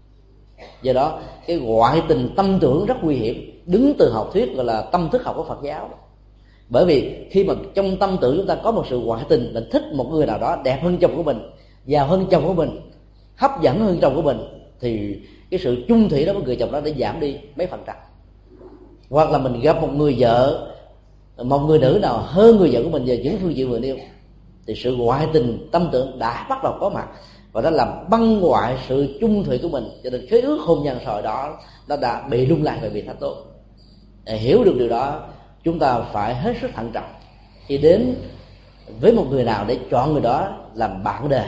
Do đó cái ngoại tình tâm tưởng rất nguy hiểm, đứng từ học thuyết gọi là tâm thức học của Phật giáo. Bởi vì khi mà trong tâm tưởng chúng ta có một sự ngoại tình, mình thích một người nào đó đẹp hơn chồng của mình, giàu hơn chồng của mình, hấp dẫn hơn chồng của mình, thì cái sự chung thủy đó với người chồng đó đã giảm đi mấy phần trăm. Hoặc là mình gặp một người vợ, một người nữ nào hơn người vợ của mình về những phương diện vừa nêu, thì sự ngoại tình tâm tưởng đã bắt đầu có mặt, và nó làm băng hoại sự chung thủy của mình. Cho nên khế ước hôn nhân xã hội đó nó đã bị lung lạc về vị thánh tốt. Để hiểu được điều đó, chúng ta phải hết sức thận trọng khi đến với một người nào để chọn người đó làm bạn đời,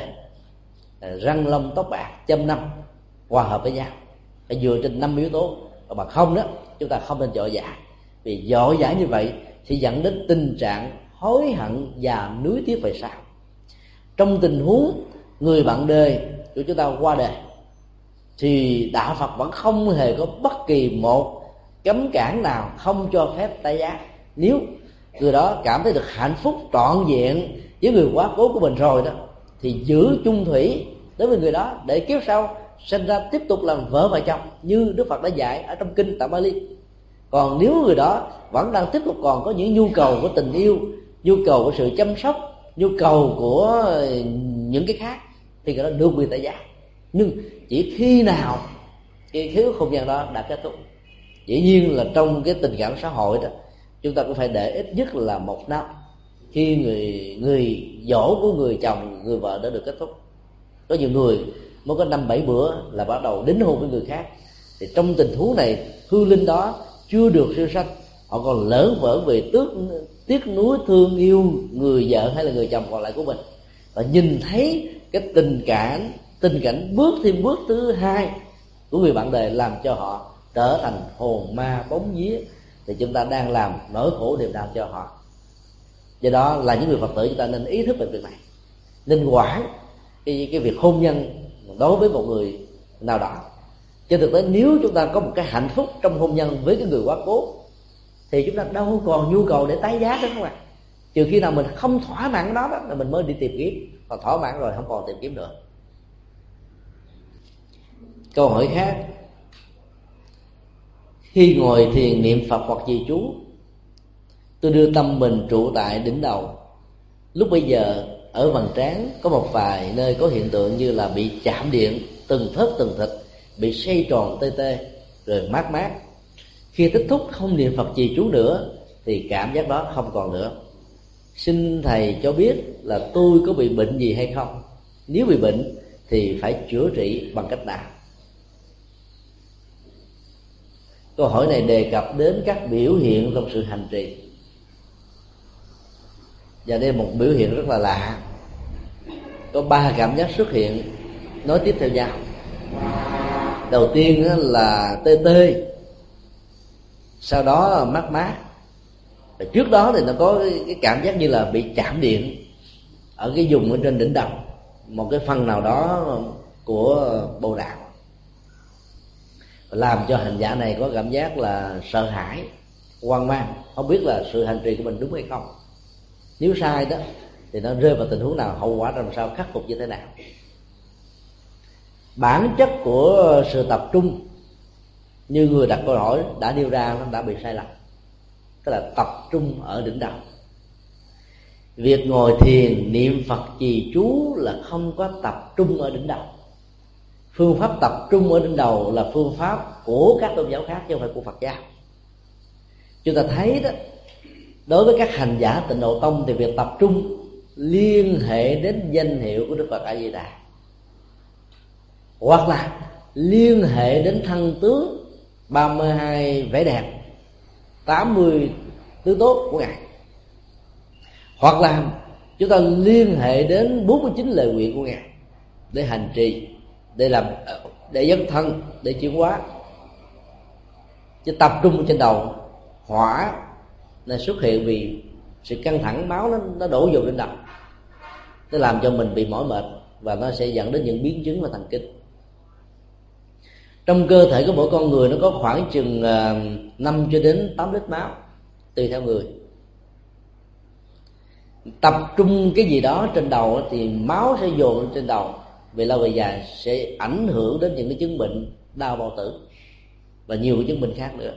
răng lông tóc bạc trăm năm hòa hợp với nhau, phải dựa trên năm yếu tố. Và bằng không đó chúng ta không nên dội dãi, vì dội dãi như vậy sẽ dẫn đến tình trạng hối hận và nuối tiếc về sau. Trong tình huống người bạn đời của chúng ta qua đời, thì đạo Phật vẫn không hề có bất kỳ một cấm cản nào không cho phép tái giá. Nếu người đó cảm thấy được hạnh phúc trọn vẹn với người quá cố của mình rồi đó, thì giữ chung thủy đối với người đó để kiếp sau sinh ra tiếp tục làm vợ và chồng như Đức Phật đã dạy ở trong kinh Tạng Bali. Còn nếu người đó vẫn đang tiếp tục còn có những nhu cầu của tình yêu, nhu cầu của sự chăm sóc, nhu cầu của những cái khác, thì người đó được quyền tái giá. Nhưng chỉ khi nào cái khế ước hôn nhân đó đã kết thúc. Dĩ nhiên là trong cái tình cảm xã hội đó, chúng ta cũng phải để ít nhất là một năm khi người người dỗ của người chồng, người vợ đã được kết thúc. Có nhiều người mới có năm bảy bữa là bắt đầu đính hôn với người khác. Thì trong tình huống này, hư linh đó chưa được siêu sanh, họ còn lởn vởn về tiếc tiếc nuối thương yêu người vợ hay là người chồng còn lại của mình, và nhìn thấy cái tình cảm tình cảnh bước thêm bước thứ hai của người bạn đời làm cho họ trở thành hồn ma bóng vía, thì chúng ta đang làm nỗi khổ niềm đau cho họ. Do đó là những người Phật tử chúng ta nên ý thức về việc này, nên quản cái, cái việc hôn nhân đối với một người nào đó. Trên thực tế nếu chúng ta có một cái hạnh phúc trong hôn nhân với cái người quá cố, thì chúng ta đâu còn nhu cầu để tái giá nữa, không ạ? Trừ khi nào mình không thỏa mãn đó, đó là mình mới đi tìm kiếm, còn thỏa mãn rồi không còn tìm kiếm nữa. Câu hỏi khác: khi ngồi thiền niệm Phật hoặc trì chú, tôi đưa tâm mình trụ tại đỉnh đầu. Lúc bây giờ ở vầng trán có một vài nơi có hiện tượng như là bị chạm điện, từng thớt từng thịt bị xoay tròn tê tê rồi mát mát. Khi kết thúc không niệm Phật trì chú nữa thì cảm giác đó không còn nữa. Xin thầy cho biết là tôi có bị bệnh gì hay không? Nếu bị bệnh thì phải chữa trị bằng cách nào? Câu hỏi này đề cập đến các biểu hiện trong sự hành trì. Và đây là một biểu hiện rất là lạ. Có ba cảm giác xuất hiện nối tiếp theo nhau. Đầu tiên là tê tê, sau đó mát mát, và trước đó thì nó có cái cảm giác như là bị chạm điện ở cái vùng ở trên đỉnh đầu, một cái phần nào đó của bộ đạo, làm cho hành giả này có cảm giác là sợ hãi, hoang mang, không biết là sự hành trì của mình đúng hay không. Nếu sai đó thì nó rơi vào tình huống nào, hậu quả làm sao, khắc phục như thế nào. Bản chất của sự tập trung như người đặt câu hỏi đã nêu ra nó đã bị sai lầm, tức là tập trung ở đỉnh đầu. Việc ngồi thiền niệm Phật trì chú là không có tập trung ở đỉnh đầu. Phương pháp tập trung ở đỉnh đầu là phương pháp của các tôn giáo khác chứ không phải của Phật giáo. Chúng ta thấy đó, đối với các hành giả Tịnh Độ Tông thì việc tập trung liên hệ đến danh hiệu của Đức Phật A Di Đà, hoặc là liên hệ đến thân tướng ba mươi hai vẻ đẹp, tám mươi tướng tốt của Ngài, hoặc là chúng ta liên hệ đến bốn mươi chín lời nguyện của Ngài để hành trì, để làm, để dấn thân, để chuyển hóa. Chứ tập trung trên đầu, hỏa này xuất hiện vì sự căng thẳng, máu nó, nó đổ dồn lên đầu, nó làm cho mình bị mỏi mệt và nó sẽ dẫn đến những biến chứng về thần kinh. Trong cơ thể của mỗi con người nó có khoảng chừng năm cho đến tám lít máu tùy theo người. Tập trung cái gì đó trên đầu thì máu sẽ dồn lên trên đầu, về lâu về dài sẽ ảnh hưởng đến những cái chứng bệnh đau bao tử và nhiều cái chứng bệnh khác nữa.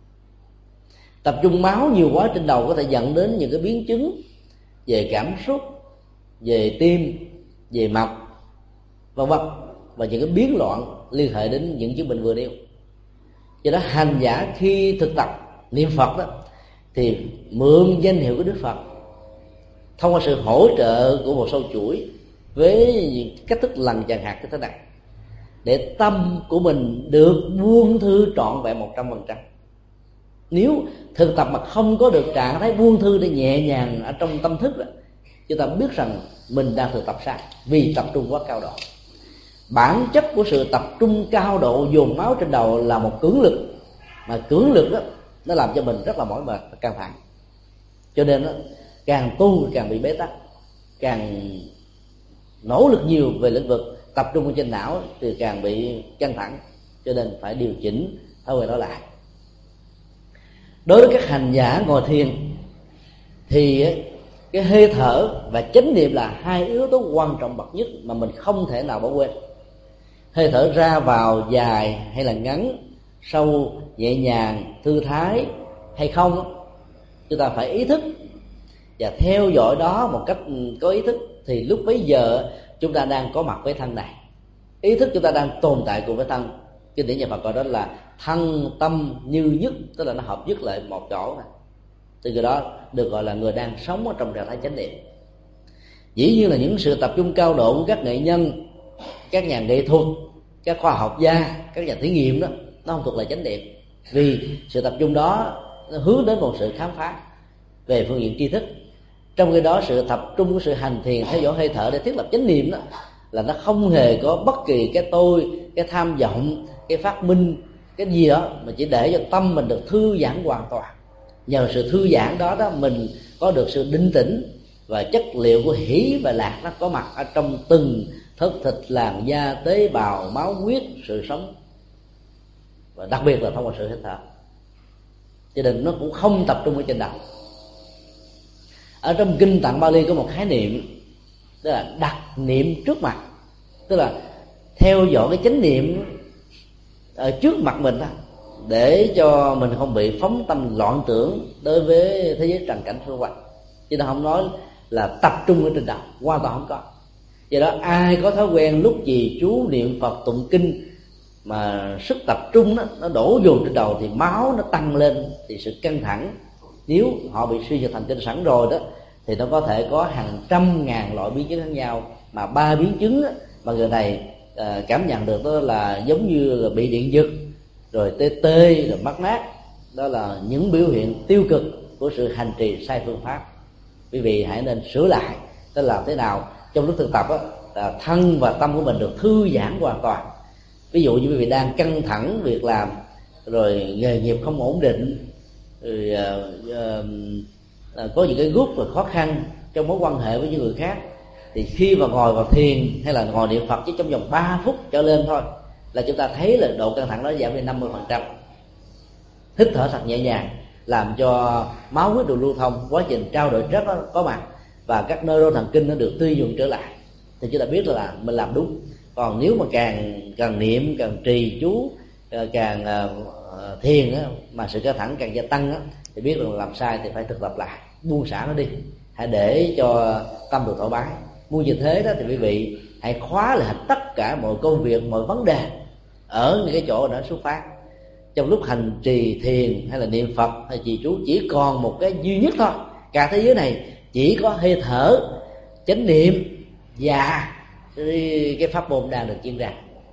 Tập trung máu nhiều quá trên đầu có thể dẫn đến những cái biến chứng về cảm xúc, về tim, về mạch, vân vân, và những cái biến loạn liên hệ đến những chứng bệnh vừa nêu. Do đó hành giả khi thực tập niệm Phật đó thì mượn danh hiệu của Đức Phật, thông qua sự hỗ trợ của một sâu chuỗi với cách thức lần chằng hạt như thế này, để tâm của mình được buông thư trọn vẹn một trăm phần trăm. Nếu thực tập mà không có được trạng thái buông thư để nhẹ nhàng ở trong tâm thức đó, chúng ta biết rằng mình đang thực tập sai, vì tập trung quá cao độ. Bản chất của sự tập trung cao độ dồn máu trên đầu là một cưỡng lực, mà cưỡng lực đó nó làm cho mình rất là mỏi mệt và căng thẳng. Cho nên đó, càng tu càng bị bế tắc, càng nỗ lực nhiều về lĩnh vực tập trung trên não thì càng bị căng thẳng. Cho nên phải điều chỉnh thói quen đó lại. Đối với các hành giả ngồi thiền thì cái hơi thở và chánh niệm là hai yếu tố quan trọng bậc nhất mà mình không thể nào bỏ quên. Hơi thở ra vào dài hay là ngắn, sâu, nhẹ nhàng, thư thái hay không, chúng ta phải ý thức và theo dõi đó một cách có ý thức, thì lúc bấy giờ chúng ta đang có mặt với thân này. Ý thức chúng ta đang tồn tại cùng với thân. Kinh điển nhà Phật gọi đó là thân tâm như nhất, tức là nó hợp nhất lại một chỗ này. Từ cái đó được gọi là người đang sống ở trong trạng thái chánh niệm. Dĩ nhiên là những sự tập trung cao độ của các nghệ nhân, các nhà nghệ thuật, các khoa học gia, các nhà thí nghiệm đó, nó không thuộc là chánh niệm, vì sự tập trung đó nó hướng đến một sự khám phá về phương diện tri thức. Trong khi đó sự tập trung của sự hành thiền theo dõi hơi thở để thiết lập chánh niệm đó là nó không hề có bất kỳ cái tôi, cái tham vọng, cái phát minh, cái gì đó, mà chỉ để cho tâm mình được thư giãn hoàn toàn. Nhờ sự thư giãn đó đó mình có được sự định tĩnh, và chất liệu của hỷ và lạc nó có mặt ở trong từng thất thịt, làn da, tế bào, máu huyết, sự sống, và đặc biệt là thông qua sự hít thở. cho nên nó cũng không tập trung ở trên đầu. Ở trong kinh Tạng Bali có một khái niệm, tức là đặt niệm trước mặt, tức là theo dõi cái chánh niệm ở trước mặt mình đó, để cho mình không bị phóng tâm loạn tưởng đối với thế giới trần cảnh xung quanh. Chứ nó không nói là tập trung ở trên đầu, hoàn toàn không có. Do đó ai có thói quen lúc gì chú niệm Phật tụng kinh mà sức tập trung đó, nó đổ dồn trên đầu thì máu nó tăng lên, thì sự căng thẳng, nếu họ bị suy nhược thần kinh sẵn rồi đó, thì nó có thể có hàng trăm ngàn loại biến chứng khác nhau. Mà ba biến chứng đó, mà người này à, cảm nhận được đó là giống như là bị điện giật, rồi tê tê, rồi mắt nát. Đó là những biểu hiện tiêu cực của sự hành trì sai phương pháp. Quý vị hãy nên sửa lại, tức là làm thế nào trong lúc thực tập đó, là thân và tâm của mình được thư giãn hoàn toàn. Ví dụ như quý vị đang căng thẳng việc làm, rồi nghề nghiệp không ổn định, rồi uh, uh, uh, có những cái gút và khó khăn trong mối quan hệ với những người khác, thì khi mà ngồi vào thiền hay là ngồi niệm Phật chỉ trong vòng ba phút trở lên thôi là chúng ta thấy là độ căng thẳng đó giảm đi năm mươi phần trăm. Hít thở thật nhẹ nhàng làm cho máu huyết được lưu thông, quá trình trao đổi chất đó có mặt và các neuron thần kinh nó được tươi nhuận trở lại, thì chúng ta biết là mình làm đúng. Còn nếu mà càng càng niệm, càng trì chú, càng uh, thiền á, mà sự căng thẳng càng gia tăng á, thì biết là làm sai thì phải thực tập lại, buông xả nó đi, hãy để cho tâm được thoải mái. Muốn như thế đó thì quý vị hãy khóa lại tất cả mọi công việc, mọi vấn đề ở những cái chỗ đó xuất phát. Trong lúc hành trì thiền hay là niệm Phật hay trì chú chỉ còn một cái duy nhất thôi, cả thế giới này chỉ có hơi thở, chánh niệm và cái pháp môn đang được diễn ra.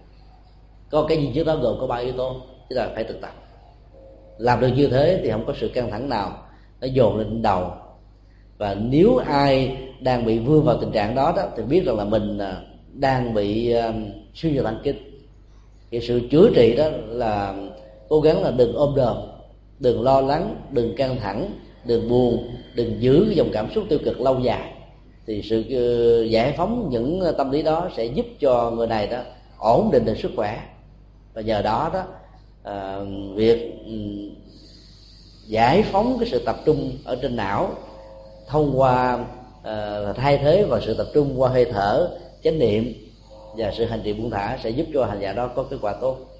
Có cái gì trước đó gồm có ba yếu tố, chúng ta phải thực tập. Làm được như thế thì không có sự căng thẳng nào nó dồn lên đầu. Và nếu ai đang bị vương vào tình trạng đó, đó thì biết rằng là mình đang bị uh, suy nhược thần kinh. Cái sự chữa trị đó là cố gắng là đừng ôm đồm, đừng lo lắng, đừng căng thẳng, đừng buồn, đừng giữ cái dòng cảm xúc tiêu cực lâu dài. Thì sự uh, giải phóng những tâm lý đó sẽ giúp cho người này đó ổn định được sức khỏe. Và nhờ đó đó uh, việc um, giải phóng cái sự tập trung ở trên não thông qua uh, thay thế vào sự tập trung qua hơi thở, chánh niệm và sự hành trì buông thả sẽ giúp cho hành giả đó có kết quả tốt.